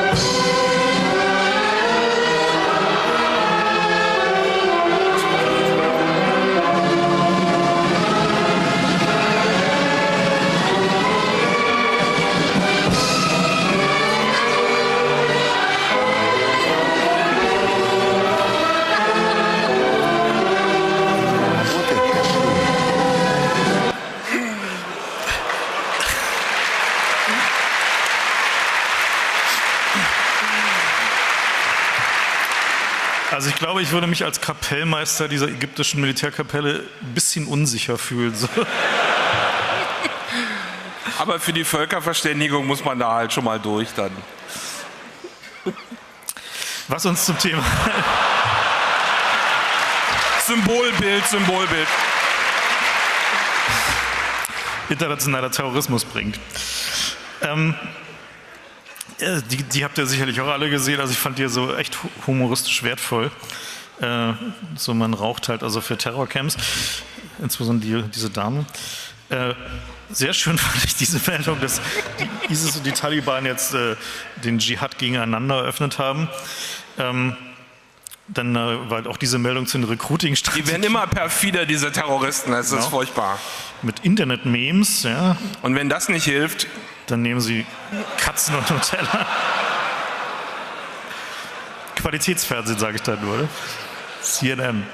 Also ich glaube, ich würde mich als Kapellmeister dieser ägyptischen Militärkapelle ein bisschen unsicher fühlen. So. Aber für die Völkerverständigung muss man da halt schon mal durch dann. Was uns zum Thema Symbolbild, Symbolbild. internationaler Terrorismus bringt. Ähm, Die, die habt ihr sicherlich auch alle gesehen, also ich fand die so echt humoristisch wertvoll. Äh, so man raucht halt also für Terrorcamps, insbesondere die, diese Dame. Äh, sehr schön fand ich diese Meldung, dass die ISIS und die Taliban jetzt äh, den Dschihad gegeneinander eröffnet haben. Ähm, dann äh, war auch diese Meldung zu den Recruiting-Strategien. Die werden immer perfider, diese Terroristen, das genau. ist furchtbar. Mit Internet-Memes, ja. Und wenn das nicht hilft, dann nehmen sie Katzen und Nutella. Qualitätsfernsehen, sage ich dann nur, oder? C N N.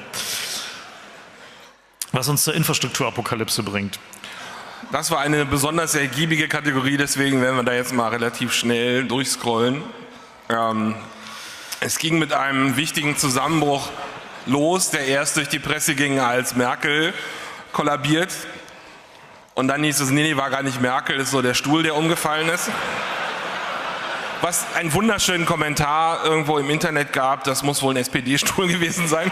Was uns zur Infrastrukturapokalypse bringt. Das war eine besonders ergiebige Kategorie, deswegen werden wir da jetzt mal relativ schnell durchscrollen. Ähm, es ging mit einem wichtigen Zusammenbruch los, der erst durch die Presse ging, als Merkel kollabiert. Und dann hieß es, nee, nee, war gar nicht Merkel, ist so der Stuhl, der umgefallen ist. Was einen wunderschönen Kommentar irgendwo im Internet gab, das muss wohl ein S P D-Stuhl gewesen sein.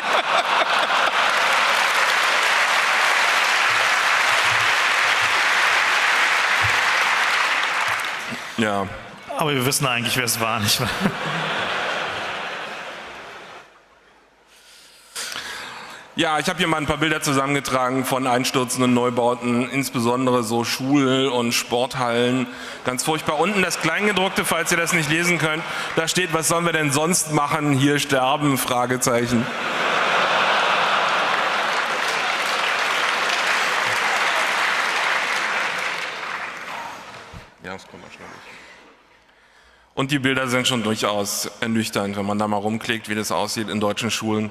Ja. Aber wir wissen eigentlich, wer es war, nicht wahr? Ja, ich habe hier mal ein paar Bilder zusammengetragen von einstürzenden Neubauten, insbesondere so Schul- und Sporthallen. Ganz furchtbar. Unten das Kleingedruckte, falls ihr das nicht lesen könnt, da steht, was sollen wir denn sonst machen? Hier sterben? Fragezeichen. Ja, das kommt mal schnell durch. Und die Bilder sind schon durchaus ernüchternd, wenn man da mal rumklickt, wie das aussieht in deutschen Schulen.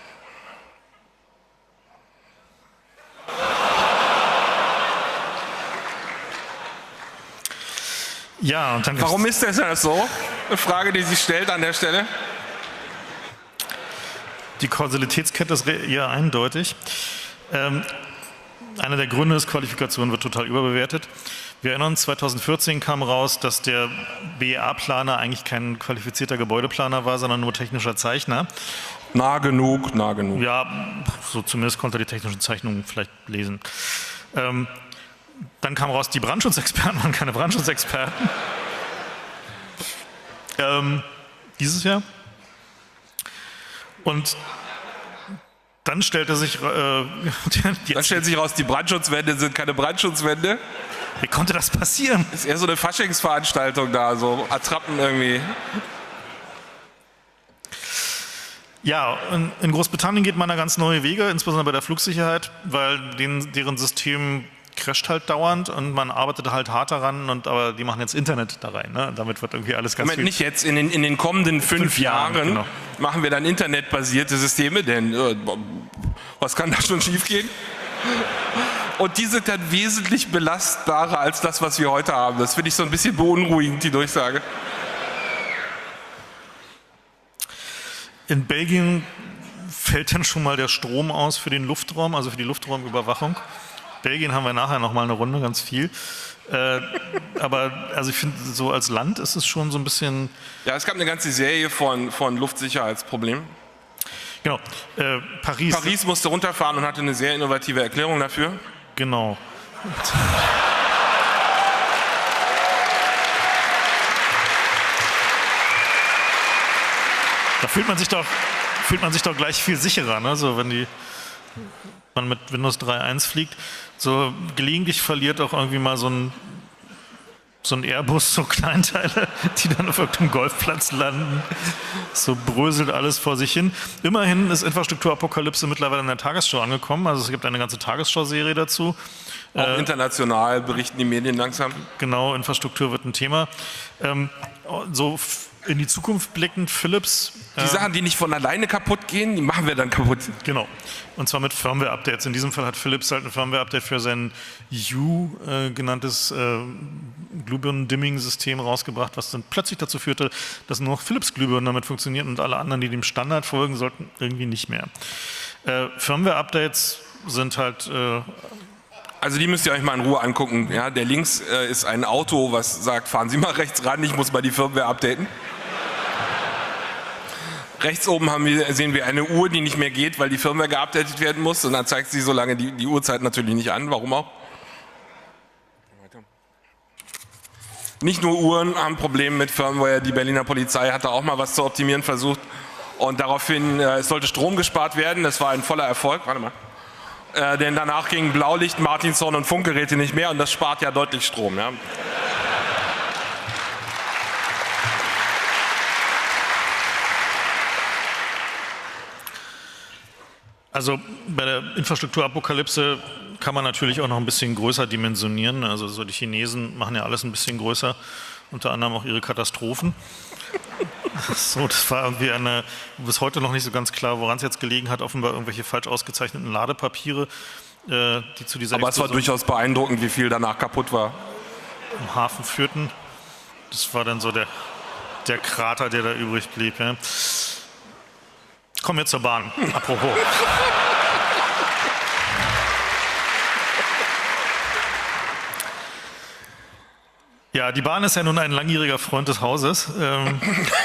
Ja, und dann Warum ist das denn so? Eine Frage, die sich stellt an der Stelle. Die Kausalitätskette ist eher eindeutig. Ähm, einer der Gründe ist, Qualifikation wird total überbewertet. Wir erinnern uns, zweitausendvierzehn kam raus, dass der B E A-Planer eigentlich kein qualifizierter Gebäudeplaner war, sondern nur technischer Zeichner. Nah genug, nah genug. Ja, so zumindest konnte er die technischen Zeichnungen vielleicht lesen. Ähm, Dann kam raus, die Brandschutzexperten waren keine Brandschutzexperten. Ähm, dieses Jahr. Und dann stellte sich... Äh, die, dann stellt sich raus, die Brandschutzwände sind keine Brandschutzwände. Wie konnte das passieren? Ist eher so eine Faschingsveranstaltung da, so Attrappen irgendwie. Ja, in, in Großbritannien geht man da ganz neue Wege, insbesondere bei der Flugsicherheit, weil den, deren System crasht halt dauernd und man arbeitet halt hart daran, und, aber die machen jetzt Internet da rein. Ne? Damit wird irgendwie alles ganz Moment, viel... nicht jetzt, in den, in den kommenden fünf, fünf Jahren, Jahren genau. machen wir dann internetbasierte Systeme, denn äh, was kann da schon schiefgehen? Und die sind dann wesentlich belastbarer als das, was wir heute haben. Das finde ich so ein bisschen beunruhigend, die Durchsage. In Belgien fällt dann schon mal der Strom aus für den Luftraum, also für die Luftraumüberwachung. Belgien haben wir nachher noch mal eine Runde, ganz viel. Äh, aber also ich finde, so als Land ist es schon so ein bisschen... Ja, es gab eine ganze Serie von, von Luftsicherheitsproblemen. Genau. Äh, Paris. Paris musste runterfahren und hatte eine sehr innovative Erklärung dafür. Genau. Da fühlt man sich doch, fühlt man sich doch gleich viel sicherer, ne? So, wenn die, man mit Windows drei Punkt eins fliegt. So gelegentlich verliert auch irgendwie mal so ein, so ein Airbus so Kleinteile, die dann auf irgendeinem Golfplatz landen. So bröselt alles vor sich hin. Immerhin ist Infrastrukturapokalypse mittlerweile in der Tagesschau angekommen. Also es gibt eine ganze Tagesschau-Serie dazu. Auch äh, international berichten die Medien langsam. Genau, Infrastruktur wird ein Thema. Ähm, so in die Zukunft blickend, Philips. Die äh, Sachen, die nicht von alleine kaputt gehen, die machen wir dann kaputt. Genau. Und zwar mit Firmware-Updates. In diesem Fall hat Philips halt ein Firmware-Update für sein U äh, genanntes äh, Glühbirnen-Dimming-System rausgebracht, was dann plötzlich dazu führte, dass nur noch Philips-Glühbirnen damit funktionieren und alle anderen, die dem Standard folgen sollten, irgendwie nicht mehr. Äh, Firmware-Updates sind halt... Äh, Also die müsst ihr euch mal in Ruhe angucken. Ja, der links äh, ist ein Auto, was sagt, fahren Sie mal rechts ran, ich muss mal die Firmware updaten. Rechts oben haben wir, sehen wir eine Uhr, die nicht mehr geht, weil die Firmware geupdatet werden muss. Und dann zeigt sie so lange die, die Uhrzeit natürlich nicht an. Warum auch? Nicht nur Uhren haben Probleme mit Firmware. Die Berliner Polizei hatte auch mal was zu optimieren versucht. Und daraufhin, äh, es sollte Strom gespart werden. Das war ein voller Erfolg. Warte mal. Äh, denn danach gingen Blaulicht, Martinshorn und Funkgeräte nicht mehr. Und das spart ja deutlich Strom. Ja. Also bei der Infrastrukturapokalypse kann man natürlich auch noch ein bisschen größer dimensionieren. Also so die Chinesen machen ja alles ein bisschen größer, unter anderem auch ihre Katastrophen. So, das war irgendwie eine, bis heute noch nicht so ganz klar, woran es jetzt gelegen hat, offenbar irgendwelche falsch ausgezeichneten Ladepapiere, äh, die zu dieser Aber es war durchaus beeindruckend, wie viel danach kaputt war. Im Hafen führten. Das war dann so der, der Krater, der da übrig blieb. Ja. Kommen wir zur Bahn, apropos. Ja, die Bahn ist ja nun ein langjähriger Freund des Hauses. Ähm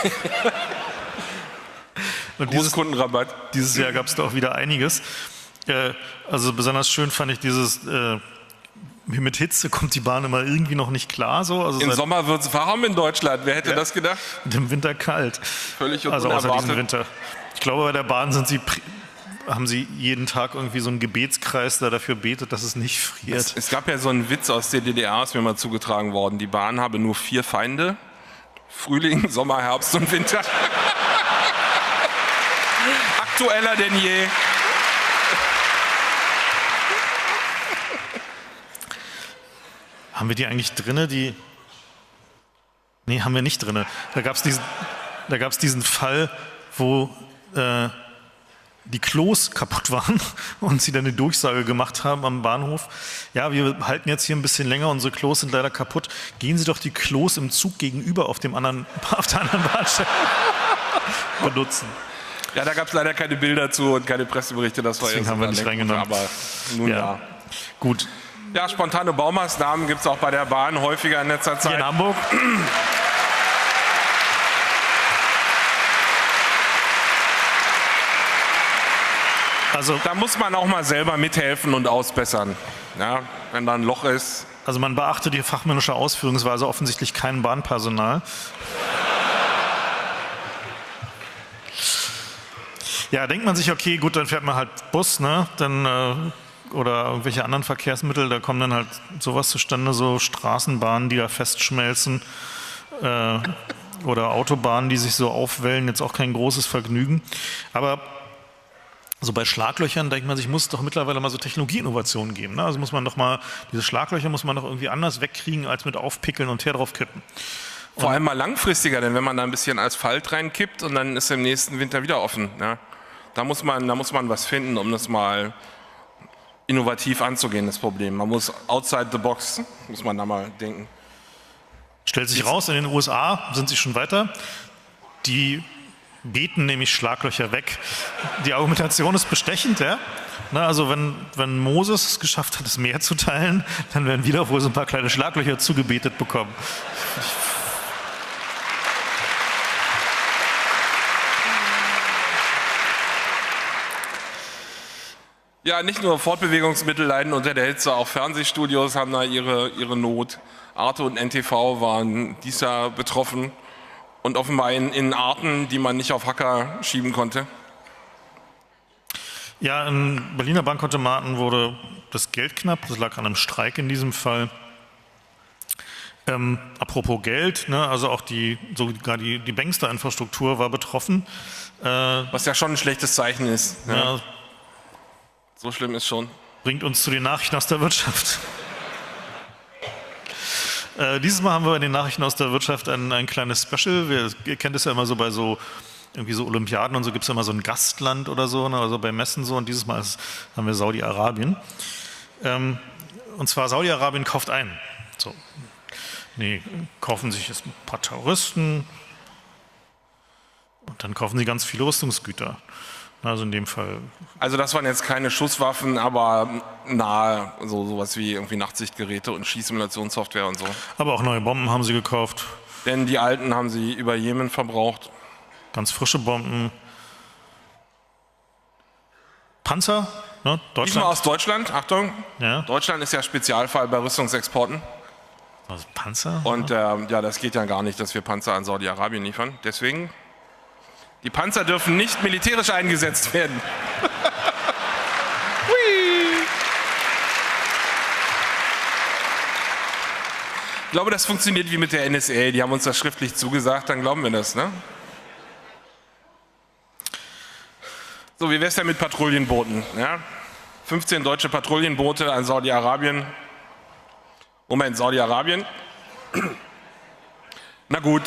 Und dieses, Großkundenrabatt. Dieses Jahr gab es da auch wieder einiges. Äh, also besonders schön fand ich dieses, äh, mit Hitze kommt die Bahn immer irgendwie noch nicht klar. So. Also Im Sommer wird es warm in Deutschland. Wer hätte ja, das gedacht? Und im Winter kalt. Völlig also unerwartet. außer diesem Winter. Ich glaube, bei der Bahn sind sie, haben sie jeden Tag irgendwie so einen Gebetskreis, der dafür betet, dass es nicht friert. Es, es gab ja so einen Witz aus der D D R, ist mir mal zugetragen worden. Die Bahn habe nur vier Feinde. Frühling, Sommer, Herbst und Winter. Aktueller denn je. Haben wir die eigentlich drinne, die... Nee, haben wir nicht drinne. Da gab es diesen, da gab's diesen Fall, wo äh, die Klos kaputt waren und sie dann eine Durchsage gemacht haben am Bahnhof. Ja, wir halten jetzt hier ein bisschen länger, unsere Klos sind leider kaputt. Gehen Sie doch die Klos im Zug gegenüber auf, dem anderen, auf der anderen Bahnstelle benutzen. Ja, da gab es leider keine Bilder zu und keine Presseberichte. Das war Deswegen haben wir nicht reingenommen. Aber nun ja. ja. Gut. Ja, spontane Baumaßnahmen gibt es auch bei der Bahn häufiger in letzter Zeit. Hier in Hamburg. Also da muss man auch mal selber mithelfen und ausbessern, ja, wenn da ein Loch ist. Also man beachte die fachmännische Ausführungsweise, offensichtlich kein Bahnpersonal. Ja, denkt man sich, okay, gut, dann fährt man halt Bus, ne, dann, äh, oder irgendwelche anderen Verkehrsmittel, da kommen dann halt sowas zustande, so Straßenbahnen, die da festschmelzen, äh, oder Autobahnen, die sich so aufwellen, jetzt auch kein großes Vergnügen. Aber so bei Schlaglöchern denkt man sich, muss es doch mittlerweile mal so Technologieinnovationen geben. Ne? Also muss man doch mal, diese Schlaglöcher muss man doch irgendwie anders wegkriegen, als mit aufpickeln und her drauf kippen. Vor allem mal langfristiger, denn wenn man da ein bisschen Asphalt reinkippt und dann ist im nächsten Winter wieder offen. Ja? Da muss man, da muss man was finden, um das mal innovativ anzugehen, das Problem. Man muss outside the box, muss man da mal denken. Stellt sich raus, in den U S A sind sie schon weiter. Die beten nämlich Schlaglöcher weg. Die Argumentation ist bestechend, ja. Na, also wenn, wenn Moses es geschafft hat, das Meer zu teilen, dann werden wir doch wohl so ein paar kleine Schlaglöcher zugebetet bekommen. Ja, nicht nur Fortbewegungsmittel leiden unter der Hitze, auch Fernsehstudios haben da ihre, ihre Not. Arte und N T V waren dies Jahr betroffen und offenbar in, in Arten, die man nicht auf Hacker schieben konnte. Ja, in Berliner Bankautomaten wurde das Geld knapp, das lag an einem Streik in diesem Fall. Ähm, apropos Geld, ne, also auch die, sogar die, die Bankster-Infrastruktur war betroffen. Äh, Was ja schon ein schlechtes Zeichen ist. Ja. Ja, so schlimm ist schon. Bringt uns zu den Nachrichten aus der Wirtschaft. äh, dieses Mal haben wir bei den Nachrichten aus der Wirtschaft ein, ein kleines Special. Wir, ihr kennt es ja immer so bei so irgendwie so Olympiaden und so gibt es ja immer so ein Gastland oder so, ne, also bei Messen so. Und dieses Mal ist, haben wir Saudi-Arabien. Ähm, und zwar Saudi-Arabien kauft ein. So. Nee, kaufen sich jetzt ein paar Terroristen und dann kaufen sie ganz viele Rüstungsgüter. Also in dem Fall. Also das waren jetzt keine Schusswaffen, aber nahe, so sowas wie irgendwie Nachtsichtgeräte und Schießsimulationssoftware und so. Aber auch neue Bomben haben sie gekauft. Denn die alten haben sie über Jemen verbraucht. Ganz frische Bomben. Panzer, ne? Deutschland. Diesmal aus Deutschland, Achtung. Ja. Deutschland ist ja Spezialfall bei Rüstungsexporten. Also Panzer? Und äh, ja, das geht ja gar nicht, dass wir Panzer an Saudi-Arabien liefern. Deswegen, die Panzer dürfen nicht militärisch eingesetzt werden. Ich glaube, das funktioniert wie mit der N S A. Die haben uns das schriftlich zugesagt, dann glauben wir das, ne? So, wie wäre es denn mit Patrouillenbooten? Ja? fünfzehn deutsche Patrouillenboote an Saudi-Arabien. Moment, Saudi-Arabien? Na gut.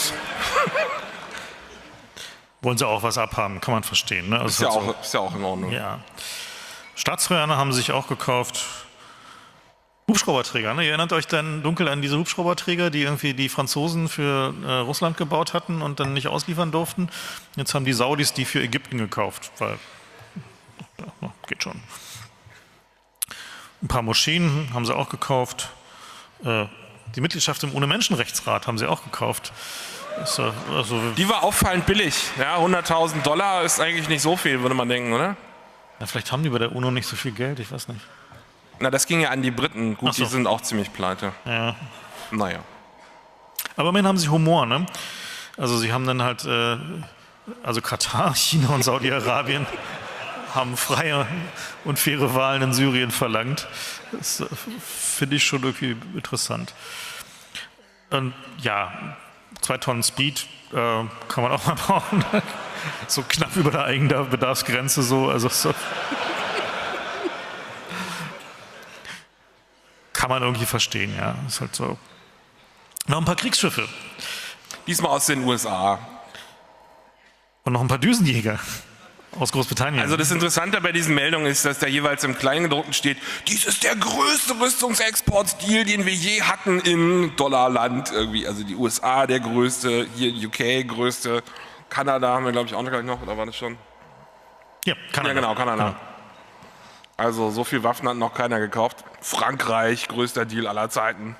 Wollen sie auch was abhaben, kann man verstehen. Ne? Also ist, ja halt auch, so, ist ja auch in Ordnung. Ja. Staatstrojaner haben sich auch gekauft. Hubschrauberträger, ne? Ihr erinnert euch dann dunkel an diese Hubschrauberträger, die irgendwie die Franzosen für äh, Russland gebaut hatten und dann nicht ausliefern durften. Jetzt haben die Saudis die für Ägypten gekauft, weil ja, geht schon. Ein paar Moscheen haben sie auch gekauft. Äh, die Mitgliedschaft im UNO-Menschenrechtsrat haben sie auch gekauft. Ist, äh, also die war auffallend billig. Ja, hunderttausend Dollar ist eigentlich nicht so viel, würde man denken, oder? Ja, vielleicht haben die bei der UNO nicht so viel Geld, ich weiß nicht. Na, das ging ja an die Briten. Gut, so. Die sind auch ziemlich pleite. Ja. Naja. Aber immerhin haben sie Humor, ne? Also sie haben dann halt, äh, also Katar, China und Saudi-Arabien haben freie und faire Wahlen in Syrien verlangt. Das äh, finde ich schon irgendwie interessant. Und ja, zwei Tonnen Speed äh, kann man auch mal brauchen. So knapp über der Eigenbedarfsgrenze so, also so. Kann man irgendwie verstehen, ja. Ist halt so. Noch ein paar Kriegsschiffe. Diesmal aus den U S A. Und noch ein paar Düsenjäger aus Großbritannien. Also das Interessante bei diesen Meldungen ist, dass da jeweils im Kleingedruckten steht, dies ist der größte Rüstungsexportdeal, den wir je hatten in Dollarland. Irgendwie. Also die U S A der größte, hier U K größte, Kanada haben wir glaube ich auch noch, oder war das schon? Ja, Kanada. Ja genau, Kanada. Ja. Also so viel Waffen hat noch keiner gekauft. Frankreich, größter Deal aller Zeiten.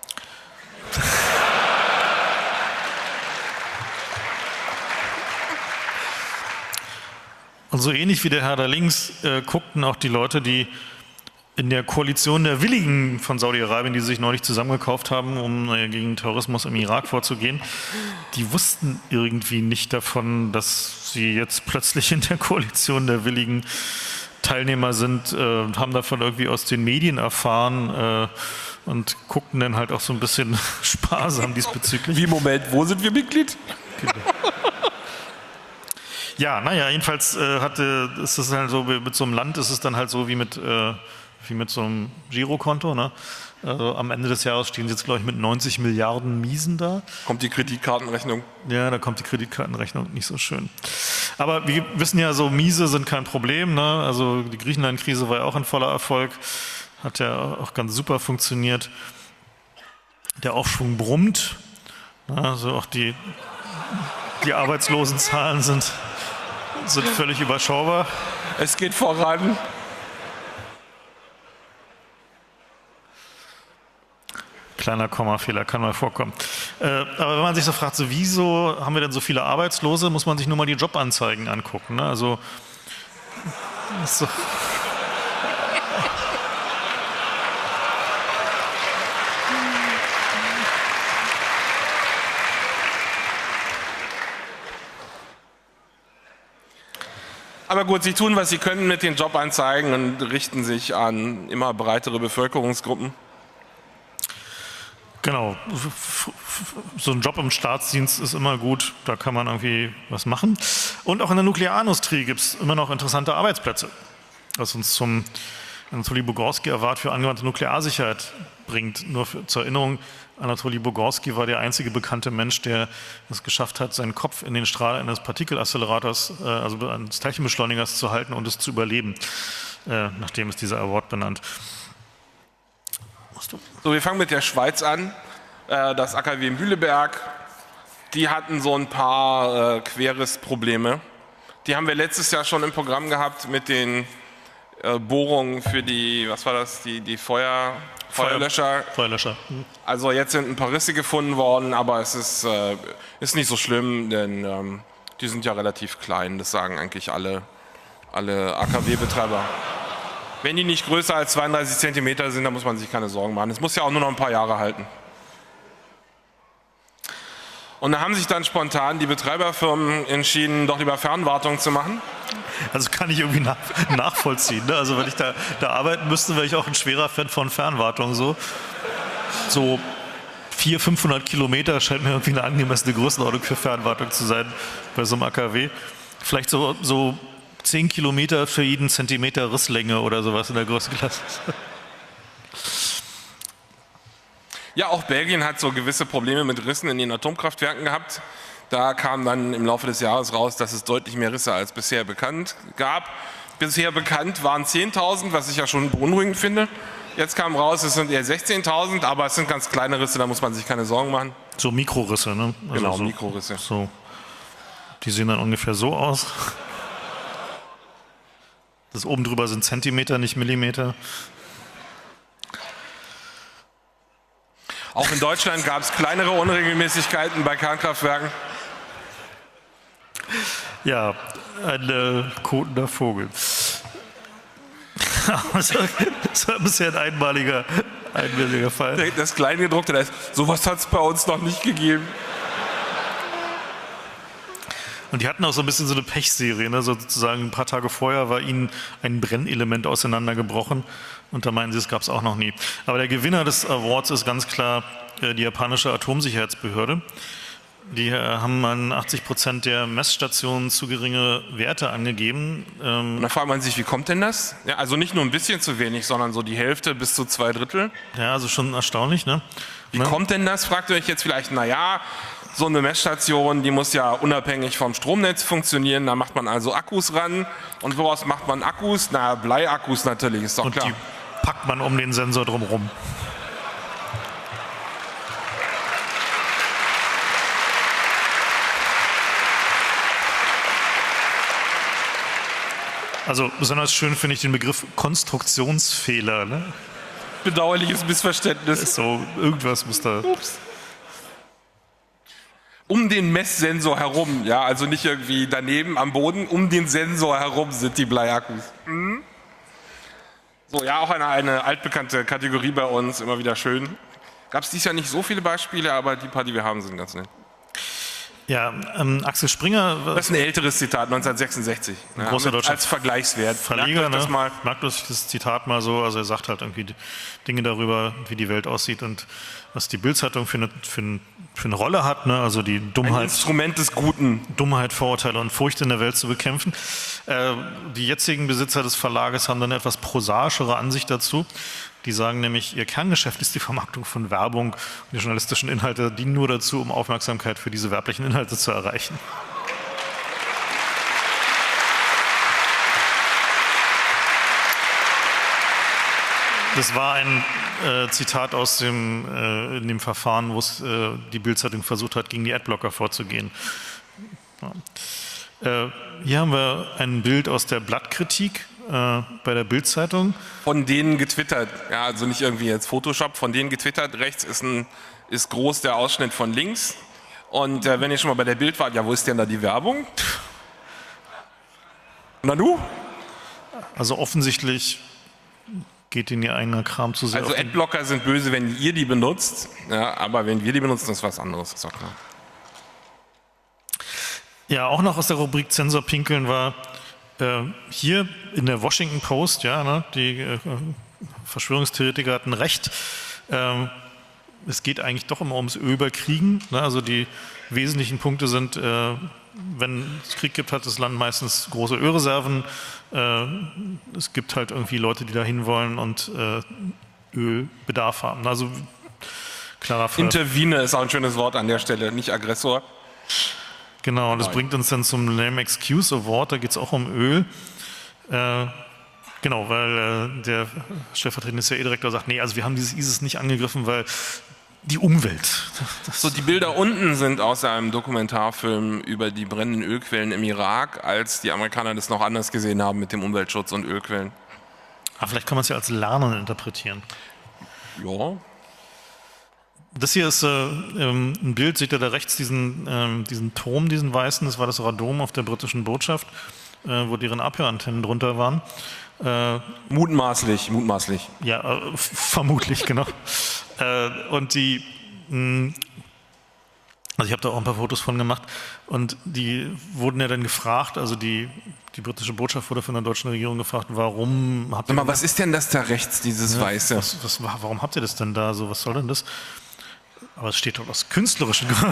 Und so ähnlich wie der Herr da links äh, guckten auch die Leute, die in der Koalition der Willigen von Saudi-Arabien, die sich neulich zusammengekauft haben, um äh, gegen Terrorismus im Irak vorzugehen, die wussten irgendwie nicht davon, dass sie jetzt plötzlich in der Koalition der Willigen Teilnehmer sind, äh, haben davon irgendwie aus den Medien erfahren äh, und guckten dann halt auch so ein bisschen sparsam diesbezüglich. Wie, Moment, wo sind wir Mitglied? Genau. Ja, naja, jedenfalls äh, hatte, ist es halt so, mit so einem Land ist es dann halt so wie mit, äh, wie mit so einem Girokonto, ne? Also am Ende des Jahres stehen sie jetzt, glaube ich, mit neunzig Milliarden Miesen da. Kommt die Kreditkartenrechnung? Ja, da kommt die Kreditkartenrechnung nicht so schön. Aber wir wissen ja, so Miese sind kein Problem, ne? Also die Griechenland-Krise war ja auch ein voller Erfolg. Hat ja auch ganz super funktioniert. Der Aufschwung brummt. Also auch die... Die Arbeitslosenzahlen sind, sind völlig überschaubar. Es geht voran. Kleiner Kommafehler kann mal vorkommen. Äh, aber wenn man sich so fragt, so, wieso haben wir denn so viele Arbeitslose, muss man sich nur mal die Jobanzeigen angucken. Ne? Also, so. Aber gut, sie tun, was sie können mit den Jobanzeigen und richten sich an immer breitere Bevölkerungsgruppen. Genau, so ein Job im Staatsdienst ist immer gut, da kann man irgendwie was machen. Und auch in der Nuklearindustrie gibt es immer noch interessante Arbeitsplätze, was uns zum Anatoly Bugorski Award für angewandte Nuklearsicherheit bringt. Nur für, zur Erinnerung, Anatoly Bugorski war der einzige bekannte Mensch, der es geschafft hat, seinen Kopf in den Strahl eines Partikelaccelerators, äh, also eines Teilchenbeschleunigers zu halten und es zu überleben, äh, nachdem ist dieser Award benannt. So, wir fangen mit der Schweiz an. Das A K W in Bühleberg, die hatten so ein paar äh, Queris-Probleme. Die haben wir letztes Jahr schon im Programm gehabt mit den äh, Bohrungen für die, was war das, die, die Feuer, Feuerlöscher. Feuerlöscher. Mhm. Also jetzt sind ein paar Risse gefunden worden, aber es ist, äh, ist nicht so schlimm, denn ähm, die sind ja relativ klein. Das sagen eigentlich alle, alle A K W-Betreiber. Wenn die nicht größer als zweiunddreißig Zentimeter sind, dann muss man sich keine Sorgen machen. Es muss ja auch nur noch ein paar Jahre halten. Und da haben sich dann spontan die Betreiberfirmen entschieden, doch lieber Fernwartung zu machen. Also kann ich irgendwie nach, nachvollziehen. Ne? Also wenn ich da, da arbeiten müsste, wäre ich auch ein schwerer Fan von Fernwartung. So, so vierhundert, fünfhundert Kilometer scheint mir irgendwie eine angemessene Größenordnung für Fernwartung zu sein bei so einem A K W. Vielleicht so, so zehn Kilometer für jeden Zentimeter Risslänge oder sowas in der Größenklasse. Ja, auch Belgien hat so gewisse Probleme mit Rissen in den Atomkraftwerken gehabt. Da kam dann im Laufe des Jahres raus, dass es deutlich mehr Risse als bisher bekannt gab. Bisher bekannt waren zehntausend, was ich ja schon beunruhigend finde. Jetzt kam raus, es sind eher sechzehntausend, aber es sind ganz kleine Risse, da muss man sich keine Sorgen machen. So Mikrorisse, ne? Also genau, so, Mikrorisse. So. Die sehen dann ungefähr so aus. Das oben drüber sind Zentimeter, nicht Millimeter. Auch in Deutschland gab es kleinere Unregelmäßigkeiten bei Kernkraftwerken. Ja, ein äh, kotender Vogel. Das war bisher ein einmaliger, einmaliger Fall. Das Kleingedruckte, da ist, sowas hat es bei uns noch nicht gegeben. Und die hatten auch so ein bisschen so eine Pechserie, ne? So sozusagen ein paar Tage vorher war ihnen ein Brennelement auseinandergebrochen und da meinen sie, es gab es auch noch nie. Aber der Gewinner des Awards ist ganz klar äh, die japanische Atomsicherheitsbehörde. Die äh, haben an achtzig Prozent der Messstationen zu geringe Werte angegeben. Ähm und da fragt man sich, wie kommt denn das? Ja, also nicht nur ein bisschen zu wenig, sondern so die Hälfte bis zu zwei Drittel. Ja, also schon erstaunlich, ne? Wie ne? kommt denn das? Fragt ihr euch jetzt vielleicht, naja, so eine Messstation, die muss ja unabhängig vom Stromnetz funktionieren. Da macht man also Akkus ran. Und woraus macht man Akkus? Na, Bleiakkus natürlich, ist doch und klar. Und die packt man um den Sensor drumherum. Also besonders schön finde ich den Begriff Konstruktionsfehler. Ne? Bedauerliches Missverständnis. So, irgendwas muss da... Ups. Um den Messsensor herum, ja, also nicht irgendwie daneben am Boden, um den Sensor herum sind die Bleiakkus. Mhm. So, ja, auch eine, eine altbekannte Kategorie bei uns, immer wieder schön. Gab es dies Jahr nicht so viele Beispiele, aber die paar, die wir haben, sind ganz nett. Ja, ähm, Axel Springer. Das ist ein älteres Zitat, neunzehnhundertsechsundsechzig. Ein ja, großer deutscher als Vergleichswert. Verleger, das ne? mal. Ich mag das, das Zitat mal so. Also er sagt halt irgendwie Dinge darüber, wie die Welt aussieht und was die Bild-Zeitung für eine, für, eine, für eine Rolle hat. Ne? Also die Dummheit. Ein Instrument des Guten. Dummheit, Vorurteile und Furcht in der Welt zu bekämpfen. Äh, die jetzigen Besitzer des Verlages haben dann eine etwas prosaischere Ansicht dazu. Die sagen nämlich, ihr Kerngeschäft ist die Vermarktung von Werbung und die journalistischen Inhalte dienen nur dazu, um Aufmerksamkeit für diese werblichen Inhalte zu erreichen. Das war ein äh, Zitat aus dem, äh, in dem Verfahren, wo es äh, die Bild-Zeitung versucht hat, gegen die Adblocker vorzugehen. Ja. Äh, hier haben wir ein Bild aus der Blattkritik äh, bei der Bild-Zeitung. Von denen getwittert, ja, also nicht irgendwie jetzt Photoshop, von denen getwittert. Rechts ist, ein, ist groß der Ausschnitt von links. Und äh, wenn ihr schon mal bei der Bild wart, ja, wo ist denn da die Werbung? Na du? Also offensichtlich geht Ihnen Ihr eigener Kram zu sehr. Also Adblocker sind böse, wenn ihr die benutzt, ja, aber wenn wir die benutzen, ist was anderes, ist auch klar. Ja, auch noch aus der Rubrik Zensor pinkeln war äh, hier in der Washington Post, ja, ne, die äh, Verschwörungstheoretiker hatten recht. Ähm, es geht eigentlich doch immer ums Öl bei Kriegen. Ne, also die wesentlichen Punkte sind, äh, wenn es Krieg gibt, hat das Land meistens große Ölreserven. Äh, es gibt halt irgendwie Leute, die da hin wollen und äh, Ölbedarf haben. Also klarer Fall. Intervene ist auch ein schönes Wort an der Stelle, nicht Aggressor. Genau, das Nein. bringt uns dann zum Lame Excuse Award, da geht es auch um Öl. Äh, genau, weil äh, der stellvertretende C I A-Direktor sagt, nee, also wir haben dieses ISIS nicht angegriffen, weil die Umwelt. Das so, die Bilder unten sind aus einem Dokumentarfilm über die brennenden Ölquellen im Irak, als die Amerikaner das noch anders gesehen haben mit dem Umweltschutz und Ölquellen. Aber vielleicht kann man es ja als Lernen interpretieren. Ja. Das hier ist äh, ähm, ein Bild, seht ihr da rechts, diesen, ähm, diesen Turm, diesen weißen, das war das Radom auf der britischen Botschaft, äh, wo deren Abhörantennen drunter waren. Äh, mutmaßlich, mutmaßlich. Ja, äh, vermutlich, genau. äh, und die, mh, also ich habe da auch ein paar Fotos von gemacht und die wurden ja dann gefragt, also die, die britische Botschaft wurde von der deutschen Regierung gefragt, warum habt ihr... Sag mal, was ist denn das da rechts, dieses ja, Weiße? Was, was, warum habt ihr das denn da so, was soll denn das? Aber es steht doch aus künstlerischen Gründen.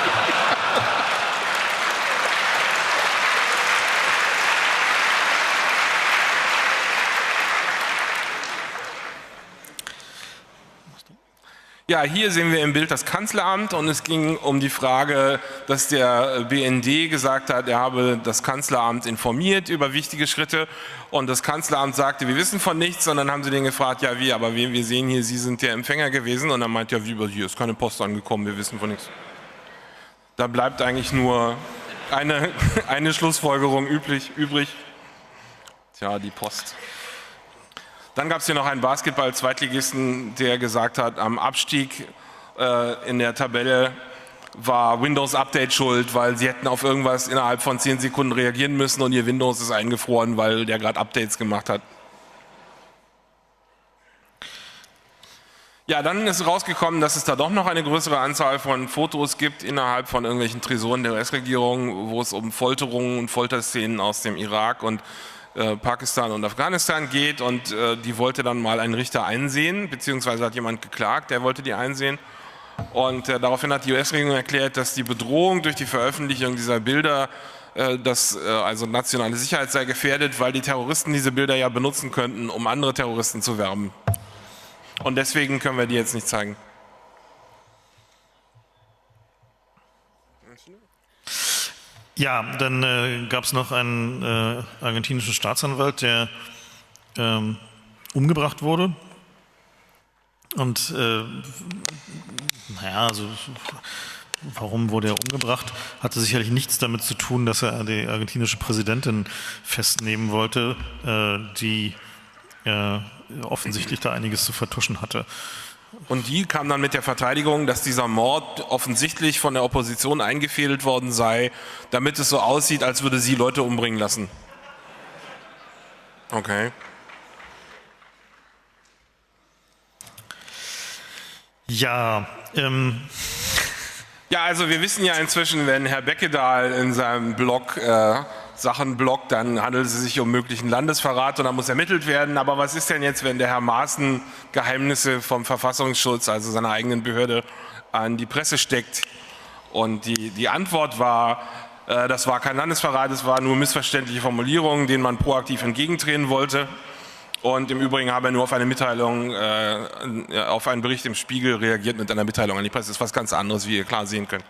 Ja, hier sehen wir im Bild das Kanzleramt und es ging um die Frage, dass der B N D gesagt hat, er habe das Kanzleramt informiert über wichtige Schritte und das Kanzleramt sagte, wir wissen von nichts, und dann haben sie den gefragt, ja wie, aber wir, wir sehen hier, Sie sind der Empfänger gewesen, und dann meint er, wie, hier ist keine Post angekommen, wir wissen von nichts. Da bleibt eigentlich nur eine, eine Schlussfolgerung üblich, übrig. Tja, die Post. Dann gab es hier noch einen Basketball-Zweitligisten, der gesagt hat, am Abstieg äh, in der Tabelle war Windows Update schuld, weil sie hätten auf irgendwas innerhalb von zehn Sekunden reagieren müssen und ihr Windows ist eingefroren, weil der gerade Updates gemacht hat. Ja, dann ist rausgekommen, dass es da doch noch eine größere Anzahl von Fotos gibt innerhalb von irgendwelchen Tresoren der U S-Regierung, wo es um Folterungen und Folterszenen aus dem Irak und Äh, Pakistan und Afghanistan geht, und äh, die wollte dann mal ein Richter einsehen, beziehungsweise hat jemand geklagt, der wollte die einsehen, und äh, daraufhin hat die U S-Regierung erklärt, dass die Bedrohung durch die Veröffentlichung dieser Bilder, äh, dass äh, also nationale Sicherheit sei gefährdet, weil die Terroristen diese Bilder ja benutzen könnten, um andere Terroristen zu werben, und deswegen können wir die jetzt nicht zeigen. Ja, dann äh, gab es noch einen äh, argentinischen Staatsanwalt, der ähm, umgebracht wurde. Und äh, naja, also warum wurde er umgebracht? Hatte sicherlich nichts damit zu tun, dass er die argentinische Präsidentin festnehmen wollte, äh, die äh, offensichtlich da einiges zu vertuschen hatte. Und die kam dann mit der Verteidigung, dass dieser Mord offensichtlich von der Opposition eingefädelt worden sei, damit es so aussieht, als würde sie Leute umbringen lassen. Okay. Ja, ähm... Ja, also wir wissen ja inzwischen, wenn Herr Beckedahl in seinem Blog äh, Sachen blockt, dann handelt es sich um möglichen Landesverrat und dann muss ermittelt werden. Aber was ist denn jetzt, wenn der Herr Maaßen Geheimnisse vom Verfassungsschutz, also seiner eigenen Behörde, an die Presse steckt? Und die, die Antwort war, äh, das war kein Landesverrat, es war nur missverständliche Formulierungen, denen man proaktiv entgegentreten wollte. Und im Übrigen habe er nur auf eine Mitteilung, äh, auf einen Bericht im Spiegel reagiert mit einer Mitteilung an die Presse. Das ist was ganz anderes, wie ihr klar sehen könnt.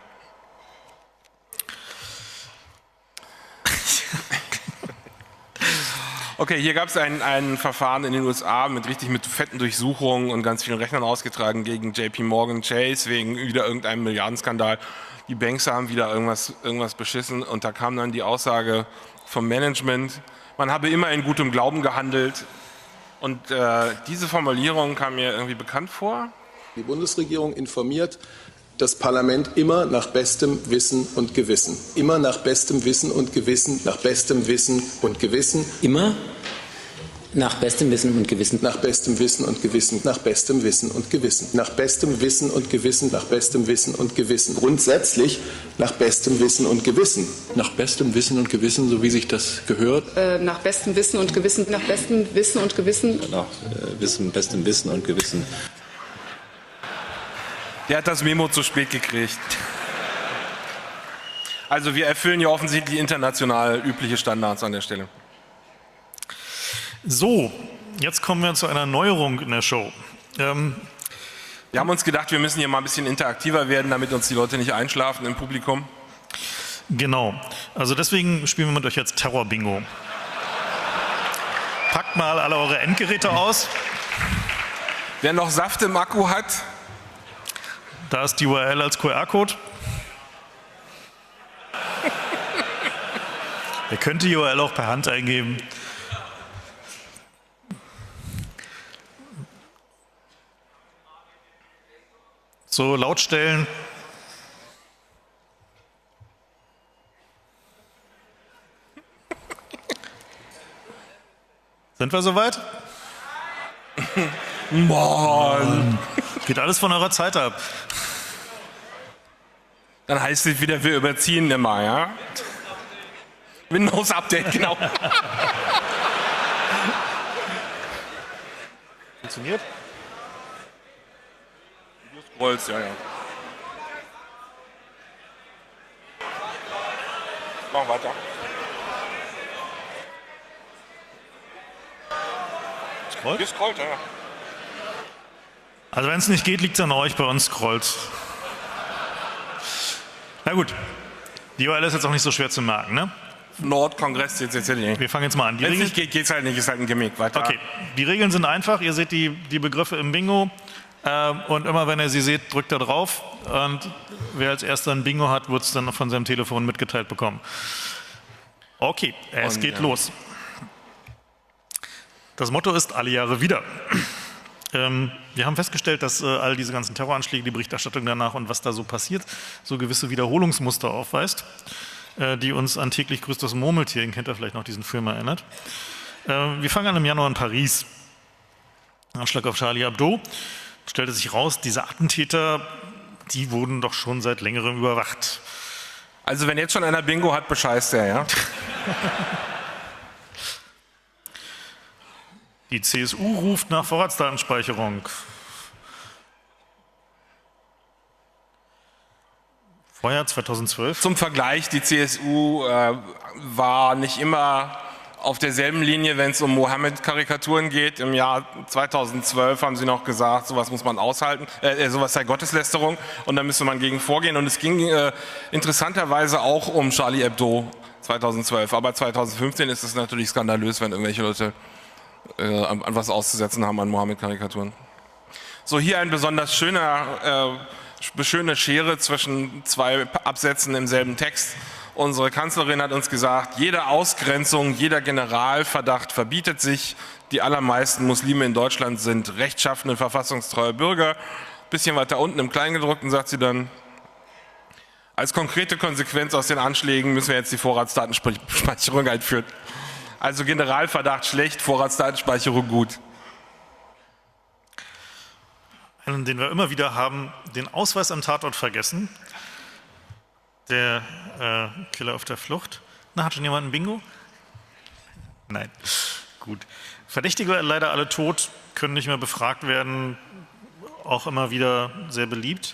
Okay, hier gab es ein, ein Verfahren in den U S A mit richtig mit fetten Durchsuchungen und ganz vielen Rechnern ausgetragen gegen J P Morgan Chase wegen wieder irgendeinem Milliardenskandal. die Bankster haben wieder irgendwas, irgendwas beschissen und da kam dann die Aussage vom Management, man habe immer in gutem Glauben gehandelt und äh, diese Formulierung kam mir irgendwie bekannt vor. Die Bundesregierung informiert das Parlament immer nach bestem Wissen und Gewissen. Immer nach bestem Wissen und Gewissen, nach bestem Wissen und Gewissen. Immer nach bestem Wissen und Gewissen. Nach bestem Wissen und Gewissen. Nach bestem Wissen und Gewissen. Nach bestem Wissen und Gewissen. Nach bestem Wissen und Gewissen. Grundsätzlich nach bestem Wissen und Gewissen. Nach bestem Wissen und Gewissen, so wie sich das gehört. Äh, nach bestem Wissen und Gewissen. Nach bestem Wissen und Gewissen. Nach äh, Wissen, bestem Wissen und Gewissen. Der hat das Memo zu spät gekriegt. Also wir erfüllen ja offensichtlich international übliche Standards an der Stelle. So, jetzt kommen wir zu einer Neuerung in der Show. Ähm, wir haben uns gedacht, wir müssen hier mal ein bisschen interaktiver werden, damit uns die Leute nicht einschlafen im Publikum. Genau, also deswegen spielen wir mit euch jetzt Terror-Bingo. Packt mal alle eure Endgeräte aus. Wer noch Saft im Akku hat. Da ist die U R L als Q R-Code. Ihr könnt die U R L auch per Hand eingeben. So, lautstellen. Sind wir soweit? Mann. Geht alles von eurer Zeit ab. Dann heißt es wieder, wir überziehen immer, ja? Windows Update, genau. Funktioniert? Du scrollst, ja, ja. Mach weiter. Scrollt? Gescrollt, ja. Also wenn es nicht geht, liegt es an euch, bei uns scrollt. Na gut, die U R L ist jetzt auch nicht so schwer zu merken, ne? Nordkongress C C C D. Wir fangen jetzt mal an. Wenn es nicht geht, geht es halt nicht, ist halt ein Gimmick. Weiter. Okay, die Regeln sind einfach. Ihr seht die, die Begriffe im Bingo ähm, und immer wenn ihr sie seht, drückt da drauf und wer als erster ein Bingo hat, wird es dann von seinem Telefon mitgeteilt bekommen. Okay, es und, geht ja. los. Das Motto ist alle Jahre wieder. Ähm, wir haben festgestellt, dass äh, all diese ganzen Terroranschläge, die Berichterstattung danach und was da so passiert, so gewisse Wiederholungsmuster aufweist, äh, die uns an täglich grüßt das Murmeltier, kennt ihr vielleicht noch, diesen Film erinnert. Äh, wir fangen an im Januar in Paris. Anschlag auf Charlie Hebdo. Stellte sich raus, diese Attentäter, die wurden doch schon seit längerem überwacht. Also wenn jetzt schon einer Bingo hat, bescheißt er, ja? Die C S U ruft nach Vorratsdatenspeicherung. Vorher zweitausendzwölf. Zum Vergleich, die C S U äh, war nicht immer auf derselben Linie, wenn es um Mohammed-Karikaturen geht. Im Jahr zweitausendzwölf haben sie noch gesagt, sowas muss man aushalten, äh, sowas sei Gotteslästerung und da müsste man gegen vorgehen. Und es ging äh, interessanterweise auch um Charlie Hebdo zweitausendzwölf. Aber zweitausendfünfzehn ist es natürlich skandalös, wenn irgendwelche Leute Äh, an, an was auszusetzen haben an Mohammed-Karikaturen. So, hier ein besonders schöner, äh, schöne Schere zwischen zwei Absätzen im selben Text. Unsere Kanzlerin hat uns gesagt, jede Ausgrenzung, jeder Generalverdacht verbietet sich. Die allermeisten Muslime in Deutschland sind rechtschaffene, verfassungstreue Bürger. Bisschen weiter unten im Kleingedruckten sagt sie dann, als konkrete Konsequenz aus den Anschlägen müssen wir jetzt die Vorratsdatenspeicherung einführen. Also Generalverdacht schlecht, Vorratsdatenspeicherung gut. Einen, den wir immer wieder haben, den Ausweis am Tatort vergessen. Der äh, Killer auf der Flucht. Na, hat schon jemand ein Bingo? Nein. Gut. Verdächtige leider alle tot, können nicht mehr befragt werden. Auch immer wieder sehr beliebt.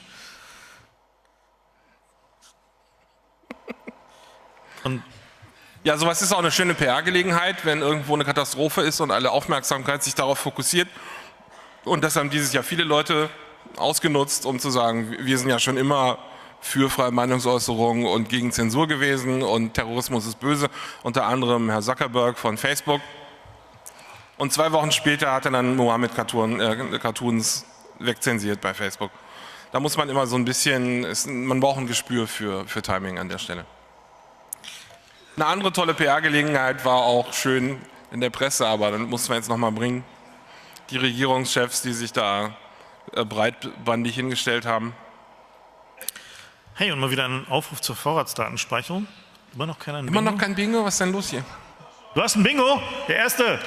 Und ja, sowas ist auch eine schöne P R-Gelegenheit, wenn irgendwo eine Katastrophe ist und alle Aufmerksamkeit sich darauf fokussiert. Und das haben dieses Jahr viele Leute ausgenutzt, um zu sagen, wir sind ja schon immer für freie Meinungsäußerung und gegen Zensur gewesen und Terrorismus ist böse. Unter anderem Herr Zuckerberg von Facebook. Und zwei Wochen später hat er dann Mohammed-Cartoons äh, wegzensiert bei Facebook. da muss man immer so ein bisschen, ist, man braucht ein Gespür für, für Timing an der Stelle. Eine andere tolle P R-Gelegenheit war auch schön in der Presse, aber dann mussten wir jetzt nochmal bringen. Die Regierungschefs, die sich da breitbandig hingestellt haben. Hey, und mal wieder ein Aufruf zur Vorratsdatenspeicherung. Immer noch keiner ein Immer Bingo? noch kein Bingo? Was ist denn los hier? Du hast ein Bingo? Der erste.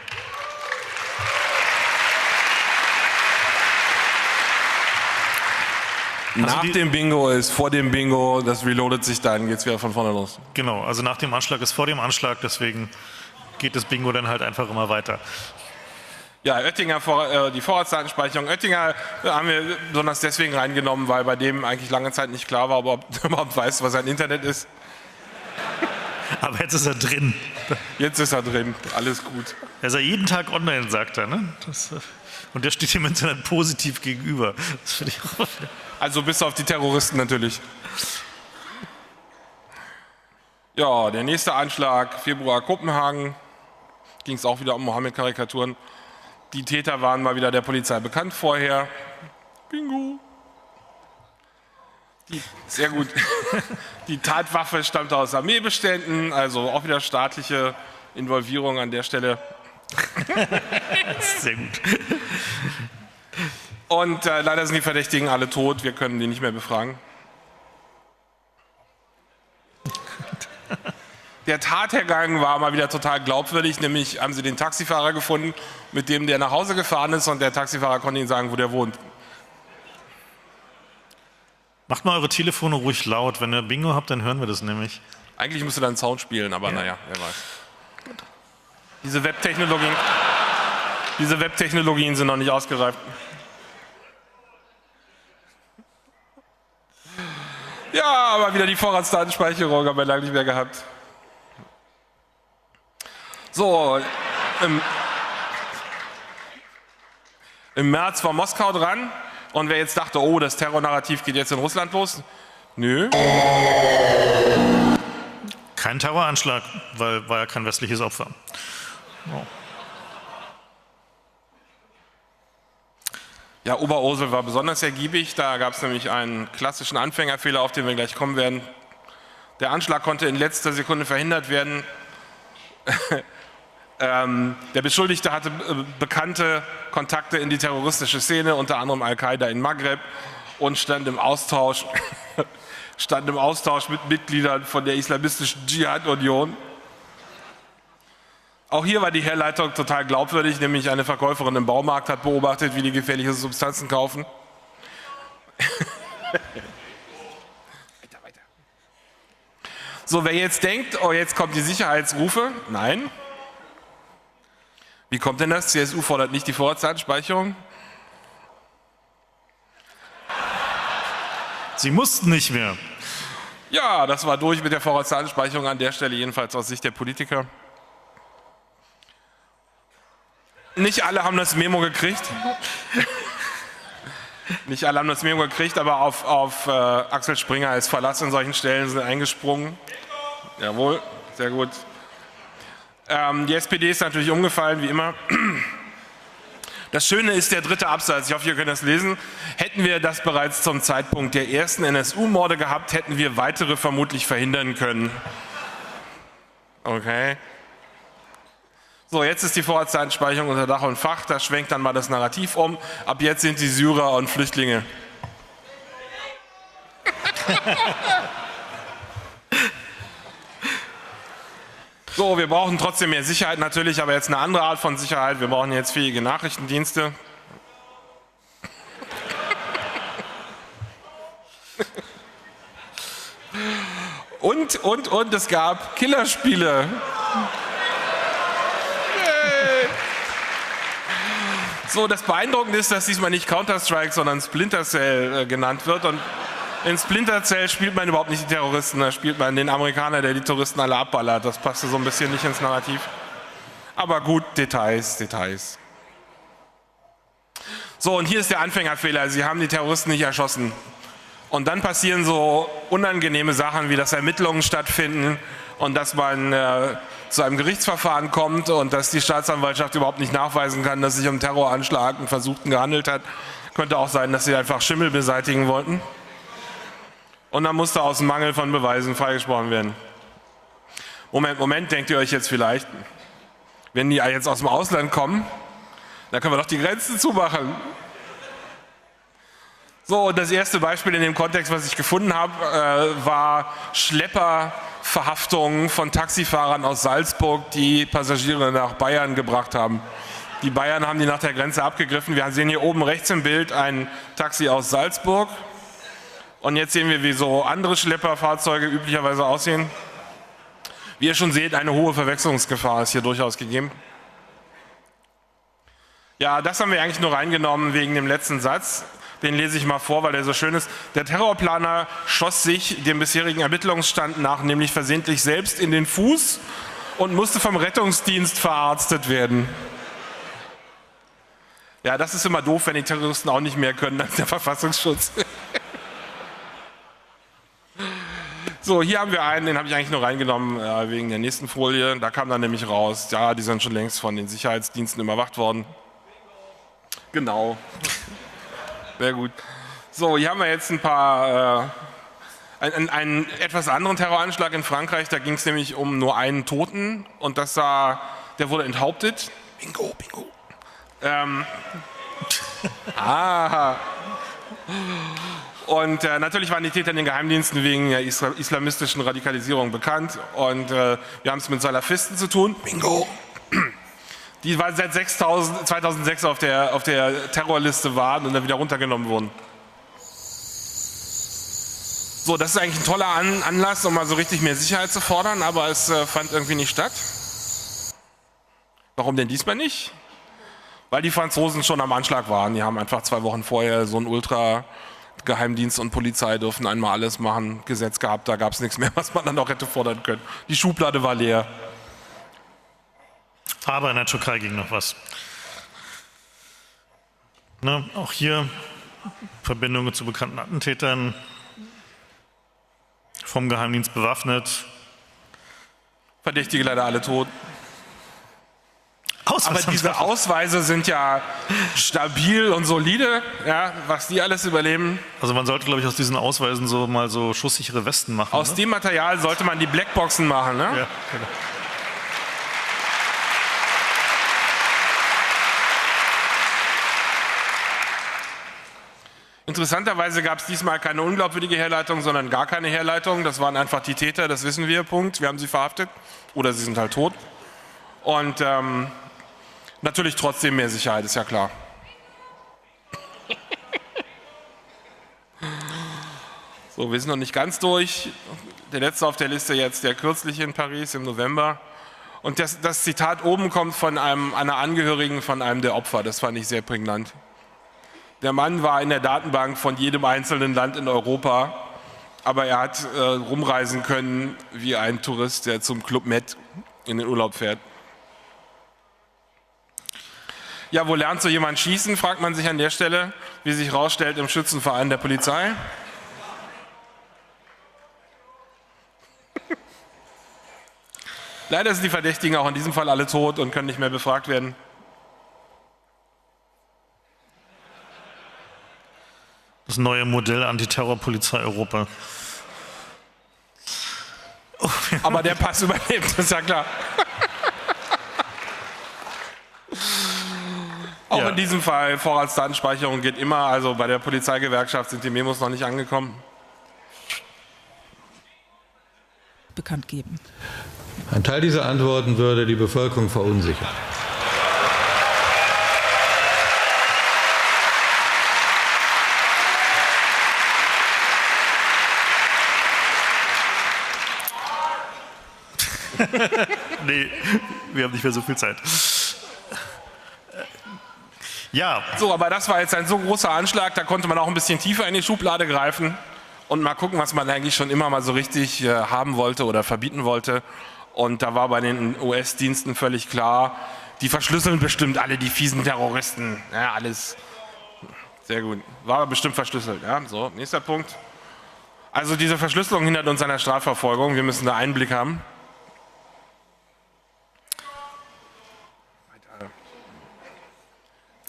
Nach die, dem Bingo ist vor dem Bingo, das reloadet sich dann, geht es wieder von vorne los. Genau, also nach dem Anschlag ist vor dem Anschlag, deswegen geht das Bingo dann halt einfach immer weiter. Ja, Oettinger, äh, die Vorratsdatenspeicherung. Oettinger haben wir besonders deswegen reingenommen, weil bei dem eigentlich lange Zeit nicht klar war, ob er überhaupt weiß, was ein Internet ist. Aber jetzt ist er drin. Jetzt ist er drin, alles gut. Er sei jeden Tag online, sagt er. Ne? Das, und der steht dem Internet positiv gegenüber. Das finde ich auch. Also bis auf die Terroristen natürlich. Ja, der nächste Anschlag, Februar Kopenhagen, ging es auch wieder um Mohammed-Karikaturen. Die Täter waren mal wieder der Polizei bekannt vorher. Bingo. Die, sehr gut. Die Tatwaffe stammte aus Armeebeständen, also auch wieder staatliche Involvierung an der Stelle. Sehr gut. Und äh, leider sind die Verdächtigen alle tot, wir können die nicht mehr befragen. Der Tathergang war mal wieder total glaubwürdig, nämlich haben sie den Taxifahrer gefunden, mit dem der nach Hause gefahren ist und der Taxifahrer konnte ihnen sagen, wo der wohnt. Macht mal eure Telefone ruhig laut, wenn ihr Bingo habt, dann hören wir das nämlich. Eigentlich müsste dann Sound spielen, aber ja. Naja, wer weiß. Diese Webtechnologien, diese Webtechnologien sind noch nicht ausgereift. Ja, aber wieder die Vorratsdatenspeicherung haben wir lange nicht mehr gehabt. So, im, im März war Moskau dran und wer jetzt dachte, oh, das Terrornarrativ geht jetzt in Russland los, nö. Kein Terroranschlag, weil war ja kein westliches Opfer. Oh. Ja, Oberursel war besonders ergiebig, da gab es nämlich einen klassischen Anfängerfehler, auf den wir gleich kommen werden. Der Anschlag konnte in letzter Sekunde verhindert werden. ähm, der Beschuldigte hatte äh, bekannte Kontakte in die terroristische Szene, unter anderem Al-Qaida in Maghreb, und stand im Austausch, stand im Austausch mit Mitgliedern von der islamistischen Dschihad-Union. Auch hier war die Herleitung total glaubwürdig, nämlich eine Verkäuferin im Baumarkt hat beobachtet, wie die gefährliche Substanzen kaufen. weiter, weiter. So, wer jetzt denkt, oh, jetzt kommt die Sicherheitsrufe, nein. Wie kommt denn das? C S U fordert nicht die Vorratsdatenspeicherung. Sie mussten nicht mehr. Ja, das war durch mit der Vorratsdatenspeicherung an der Stelle, jedenfalls aus Sicht der Politiker. Nicht alle haben das Memo gekriegt. Nicht alle haben das Memo gekriegt, aber auf, auf äh, Axel Springer ist Verlass an solchen Stellen, sind eingesprungen. Jawohl, sehr gut. Ähm, die S P D ist natürlich umgefallen, wie immer. Das Schöne ist der dritte Absatz, ich hoffe, ihr könnt das lesen. Hätten wir das bereits zum Zeitpunkt der ersten N S U-Morde gehabt, hätten wir weitere vermutlich verhindern können. Okay. So, jetzt ist die Vorratsdatenspeicherung unter Dach und Fach, da schwenkt dann mal das Narrativ um. Ab jetzt sind die Syrer und Flüchtlinge. So, wir brauchen trotzdem mehr Sicherheit natürlich, aber jetzt eine andere Art von Sicherheit. Wir brauchen jetzt fähige Nachrichtendienste. Und, und, und es gab Killerspiele. So, das Beeindruckende ist, dass diesmal nicht Counter-Strike, sondern Splinter Cell äh, genannt wird. Und in Splinter Cell spielt man überhaupt nicht die Terroristen, da spielt man den Amerikaner, der die Touristen alle abballert. Das passte so ein bisschen nicht ins Narrativ. Aber gut, Details, Details. So, und hier ist der Anfängerfehler. Sie haben die Terroristen nicht erschossen. Und dann passieren so unangenehme Sachen, wie dass Ermittlungen stattfinden und dass man äh, zu einem Gerichtsverfahren kommt und dass die Staatsanwaltschaft überhaupt nicht nachweisen kann, dass es sich um Terroranschlag und Versuchten gehandelt hat. Könnte auch sein, dass sie einfach Schimmel beseitigen wollten. Und dann musste aus Mangel von Beweisen freigesprochen werden. Moment, Moment, denkt ihr euch jetzt vielleicht, wenn die jetzt aus dem Ausland kommen, dann können wir doch die Grenzen zumachen. So, und das erste Beispiel in dem Kontext, was ich gefunden habe, äh, war Schlepperverhaftungen von Taxifahrern aus Salzburg, die Passagiere nach Bayern gebracht haben. Die Bayern haben die nach der Grenze abgegriffen. Wir sehen hier oben rechts im Bild ein Taxi aus Salzburg. Und jetzt sehen wir, wie so andere Schlepperfahrzeuge üblicherweise aussehen. Wie ihr schon seht, eine hohe Verwechslungsgefahr ist hier durchaus gegeben. Ja, das haben wir eigentlich nur reingenommen wegen dem letzten Satz. Den lese ich mal vor, weil er so schön ist. Der Terrorplaner schoss sich dem bisherigen Ermittlungsstand nach nämlich versehentlich selbst in den Fuß und musste vom Rettungsdienst verarztet werden. Ja, das ist immer doof, wenn die Terroristen auch nicht mehr können als der Verfassungsschutz. So, hier haben wir einen, den habe ich eigentlich nur reingenommen äh, wegen der nächsten Folie. Da kam dann nämlich raus, ja, die sind schon längst von den Sicherheitsdiensten überwacht worden. Genau. Sehr gut. So, hier haben wir jetzt ein paar, äh, einen, einen etwas anderen Terroranschlag in Frankreich. Da ging es nämlich um nur einen Toten und das war, der wurde enthauptet. Bingo, bingo. Ähm, ah. Und äh, natürlich waren die Täter in den Geheimdiensten wegen der islamistischen Radikalisierung bekannt und äh, wir haben es mit Salafisten zu tun. Bingo. Die war seit zweitausendsechs auf der, auf der Terrorliste waren und dann wieder runtergenommen wurden. So, das ist eigentlich ein toller An Anlass, um mal so richtig mehr Sicherheit zu fordern, aber es äh, fand irgendwie nicht statt. Warum denn diesmal nicht? Weil die Franzosen schon am Anschlag waren. Die haben einfach zwei Wochen vorher so ein Ultra-Geheimdienst und Polizei dürfen einmal alles machen, Gesetz gehabt, da gab es nichts mehr, was man dann auch hätte fordern können. Die Schublade war leer. Aber in der Türkei ging noch was. Ne, auch hier Verbindungen zu bekannten Attentätern, vom Geheimdienst bewaffnet. Verdächtige leider alle tot. Ausweis Aber diese Ausweise sind ja stabil und solide, ja, was die alles überleben. Also man sollte, glaube ich, aus diesen Ausweisen so mal so schusssichere Westen machen. Aus ne? dem Material sollte man die Blackboxen machen, ne? Ja, genau. Interessanterweise gab es diesmal keine unglaubwürdige Herleitung, sondern gar keine Herleitung. Das waren einfach die Täter, das wissen wir, Punkt. Wir haben sie verhaftet oder sie sind halt tot. Und ähm, natürlich trotzdem mehr Sicherheit, ist ja klar. So, wir sind noch nicht ganz durch. Der letzte auf der Liste jetzt, der kürzliche in Paris im November. Und das, das Zitat oben kommt von einem, einer Angehörigen von einem der Opfer. Das fand ich sehr prägnant. Der Mann war in der Datenbank von jedem einzelnen Land in Europa, aber er hat äh, rumreisen können wie ein Tourist, der zum Club Med in den Urlaub fährt. Ja, wo lernt so jemand schießen, fragt man sich an der Stelle, wie sich herausstellt im Schützenverein der Polizei. Leider sind die Verdächtigen auch in diesem Fall alle tot und können nicht mehr befragt werden. Das neue Modell Antiterrorpolizei Europa. Oh, aber der Pass überlebt, das ist ja klar. Auch ja. In diesem Fall, Vorratsdatenspeicherung geht immer, also bei der Polizeigewerkschaft sind die Memos noch nicht angekommen. Bekannt geben. Ein Teil dieser Antworten würde die Bevölkerung verunsichern. Nee, wir haben nicht mehr so viel Zeit. Ja. So, aber das war jetzt ein so großer Anschlag, da konnte man auch ein bisschen tiefer in die Schublade greifen und mal gucken, was man eigentlich schon immer mal so richtig äh, haben wollte oder verbieten wollte. Und da war bei den U S-Diensten völlig klar, die verschlüsseln bestimmt alle die fiesen Terroristen. Ja, alles. Sehr gut. War bestimmt verschlüsselt. Ja, so, nächster Punkt. Also diese Verschlüsselung hindert uns an der Strafverfolgung. Wir müssen da Einblick haben.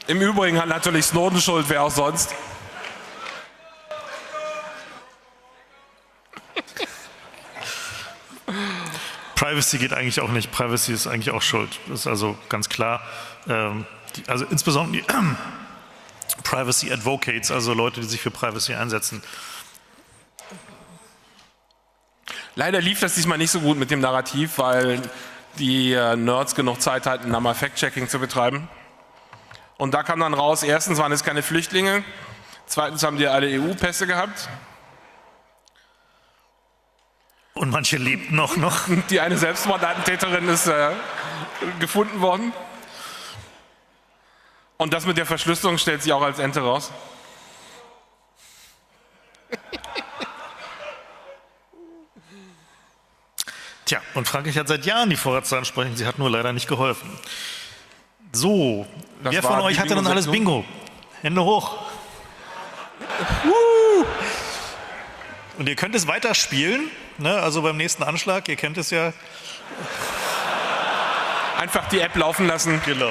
Im Übrigen hat natürlich Snowden Schuld, wer auch sonst. Privacy geht eigentlich auch nicht. Privacy ist eigentlich auch schuld. Das ist also ganz klar. Ähm, die, also insbesondere die äh, Privacy Advocates, also Leute, die sich für Privacy einsetzen. Leider lief das diesmal nicht so gut mit dem Narrativ, weil die äh, Nerds genug Zeit hatten, da mal Fact-Checking zu betreiben. Und da kam dann raus, erstens waren es keine Flüchtlinge, zweitens haben die alle E U-Pässe gehabt. Und manche lebten noch noch. Die eine Selbstmordattentäterin ist äh, gefunden worden. Und das mit der Verschlüsselung stellt sich auch als Ente raus. Tja, und Frankreich hat seit Jahren die Vorratszahlen sprechen, sie hat nur leider nicht geholfen. So, Das wer war von die euch hatte dann alles Bingo-Sektion? Bingo? Hände hoch. Woo! Und ihr könnt es weiterspielen, ne? Also beim nächsten Anschlag, ihr kennt es ja. Einfach die App laufen lassen. Genau.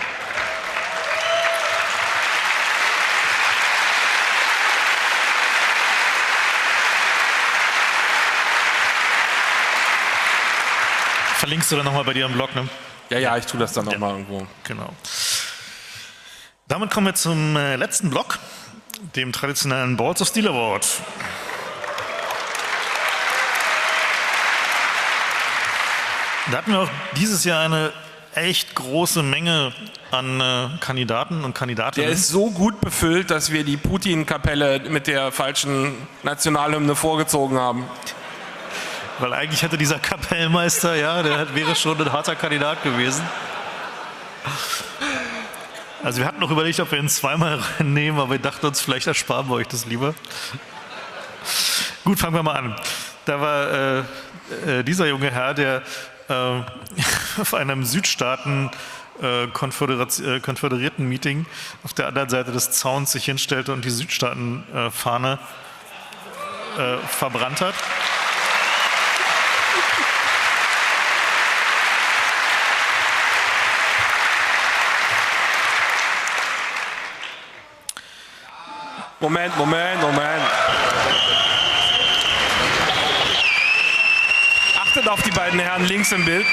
Verlinkst du dann nochmal bei dir im Blog, ne? Ja, ja, ich tue das dann nochmal Ja. irgendwo. Genau. Damit kommen wir zum äh, letzten Block, dem traditionellen Balls of Steel Award. Da hatten wir auch dieses Jahr eine echt große Menge an äh, Kandidaten und Kandidatinnen. Der ist so gut befüllt, dass wir die Putin-Kapelle mit der falschen Nationalhymne vorgezogen haben. Weil eigentlich hätte dieser Kapellmeister, ja, der hat, wäre schon ein harter Kandidat gewesen. Also wir hatten noch überlegt, ob wir ihn zweimal reinnehmen, aber wir dachten uns, vielleicht ersparen wir euch das lieber. Gut, fangen wir mal an. Da war äh, äh, dieser junge Herr, der äh, auf einem Südstaaten äh, Konföderat- äh, konföderierten Meeting auf der anderen Seite des Zauns sich hinstellte und die Südstaaten-Fahne äh, verbrannt hat. Moment, Moment, Moment. Achtet auf die beiden Herren links im Bild.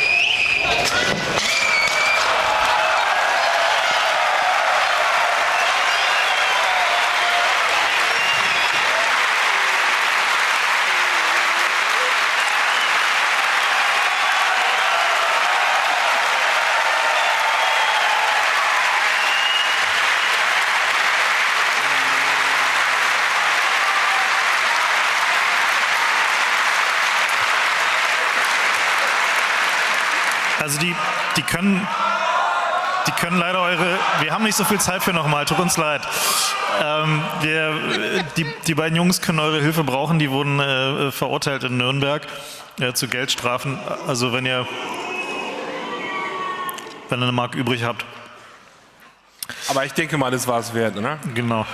Also die, die können, die können leider eure, wir haben nicht so viel Zeit für nochmal, tut uns leid. Ähm, wir, die, die beiden Jungs können eure Hilfe brauchen, die wurden äh, verurteilt in Nürnberg äh, zu Geldstrafen. Also wenn ihr, wenn ihr eine Mark übrig habt. Aber ich denke mal, das war es wert, ne? Genau.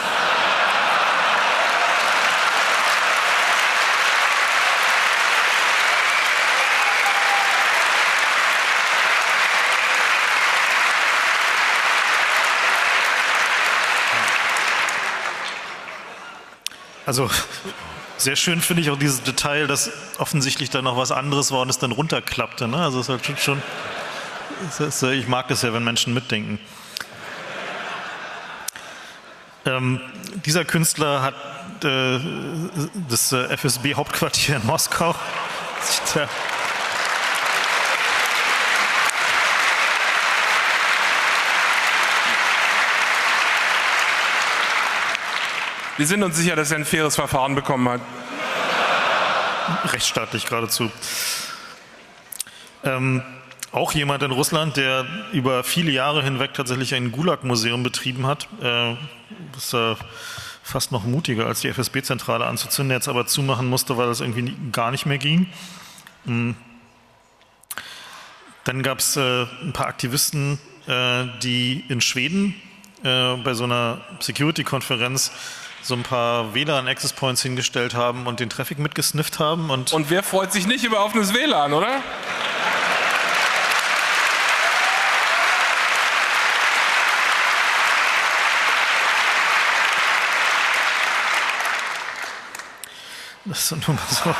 Also sehr schön finde ich auch dieses Detail, dass offensichtlich dann noch was anderes war und es dann runterklappte. Ne? Also es ist halt schon, es ist, ich mag das ja, wenn Menschen mitdenken. Ähm, dieser Künstler hat äh, das äh, F S B-Hauptquartier in Moskau. Tja. Wir sind uns sicher, dass er ein faires Verfahren bekommen hat. Rechtsstaatlich geradezu. Ähm, auch jemand in Russland, der über viele Jahre hinweg tatsächlich ein Gulag-Museum betrieben hat. Äh, das ist äh, fast noch mutiger, als die F S B-Zentrale anzuzünden, jetzt aber zumachen musste, weil das irgendwie nie, gar nicht mehr ging. Mhm. Dann gab es äh, ein paar Aktivisten, äh, die in Schweden äh, bei so einer Security-Konferenz so ein paar W L A N-Access Points hingestellt haben und den Traffic mitgesnifft haben. Und, und wer freut sich nicht über offenes W L A N, oder? Das ist nur mal so.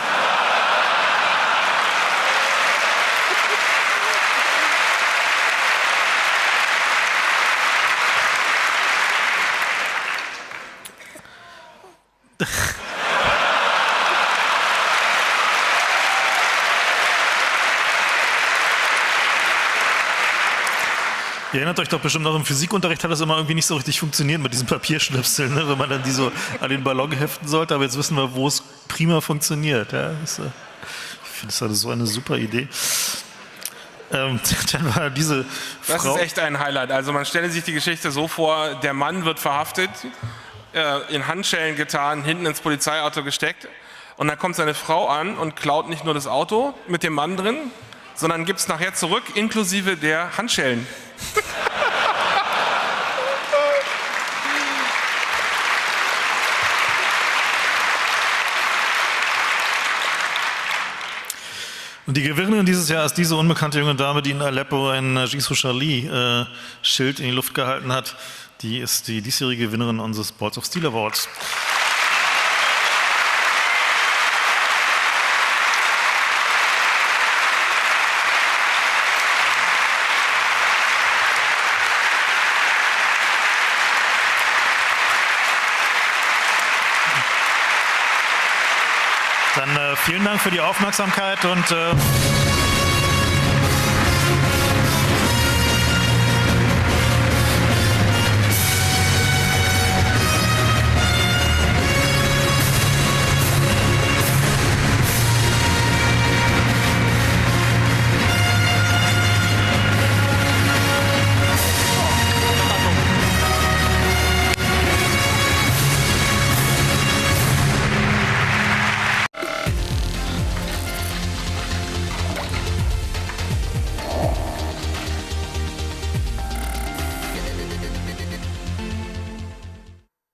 Ihr erinnert euch doch bestimmt noch, im Physikunterricht hat das immer irgendwie nicht so richtig funktioniert mit diesen Papierschnipseln, ne? Wenn man dann die so an den Ballon heften sollte. Aber jetzt wissen wir, wo es prima funktioniert. Ja? Das, äh, ich finde, das ist so eine super Idee. Ähm, dann war diese Das Frau ist echt ein Highlight. Also man stelle sich die Geschichte so vor, der Mann wird verhaftet, äh, in Handschellen getan, hinten ins Polizeiauto gesteckt. Und dann kommt seine Frau an und klaut nicht nur das Auto mit dem Mann drin, sondern gibt es nachher zurück, inklusive der Handschellen. Und die Gewinnerin dieses Jahr ist diese unbekannte junge Dame, die in Aleppo ein Jisoo Charlie-Schild in die Luft gehalten hat. Die ist die diesjährige Gewinnerin unseres Balls of Steel Awards. Dann äh, vielen Dank für die Aufmerksamkeit und äh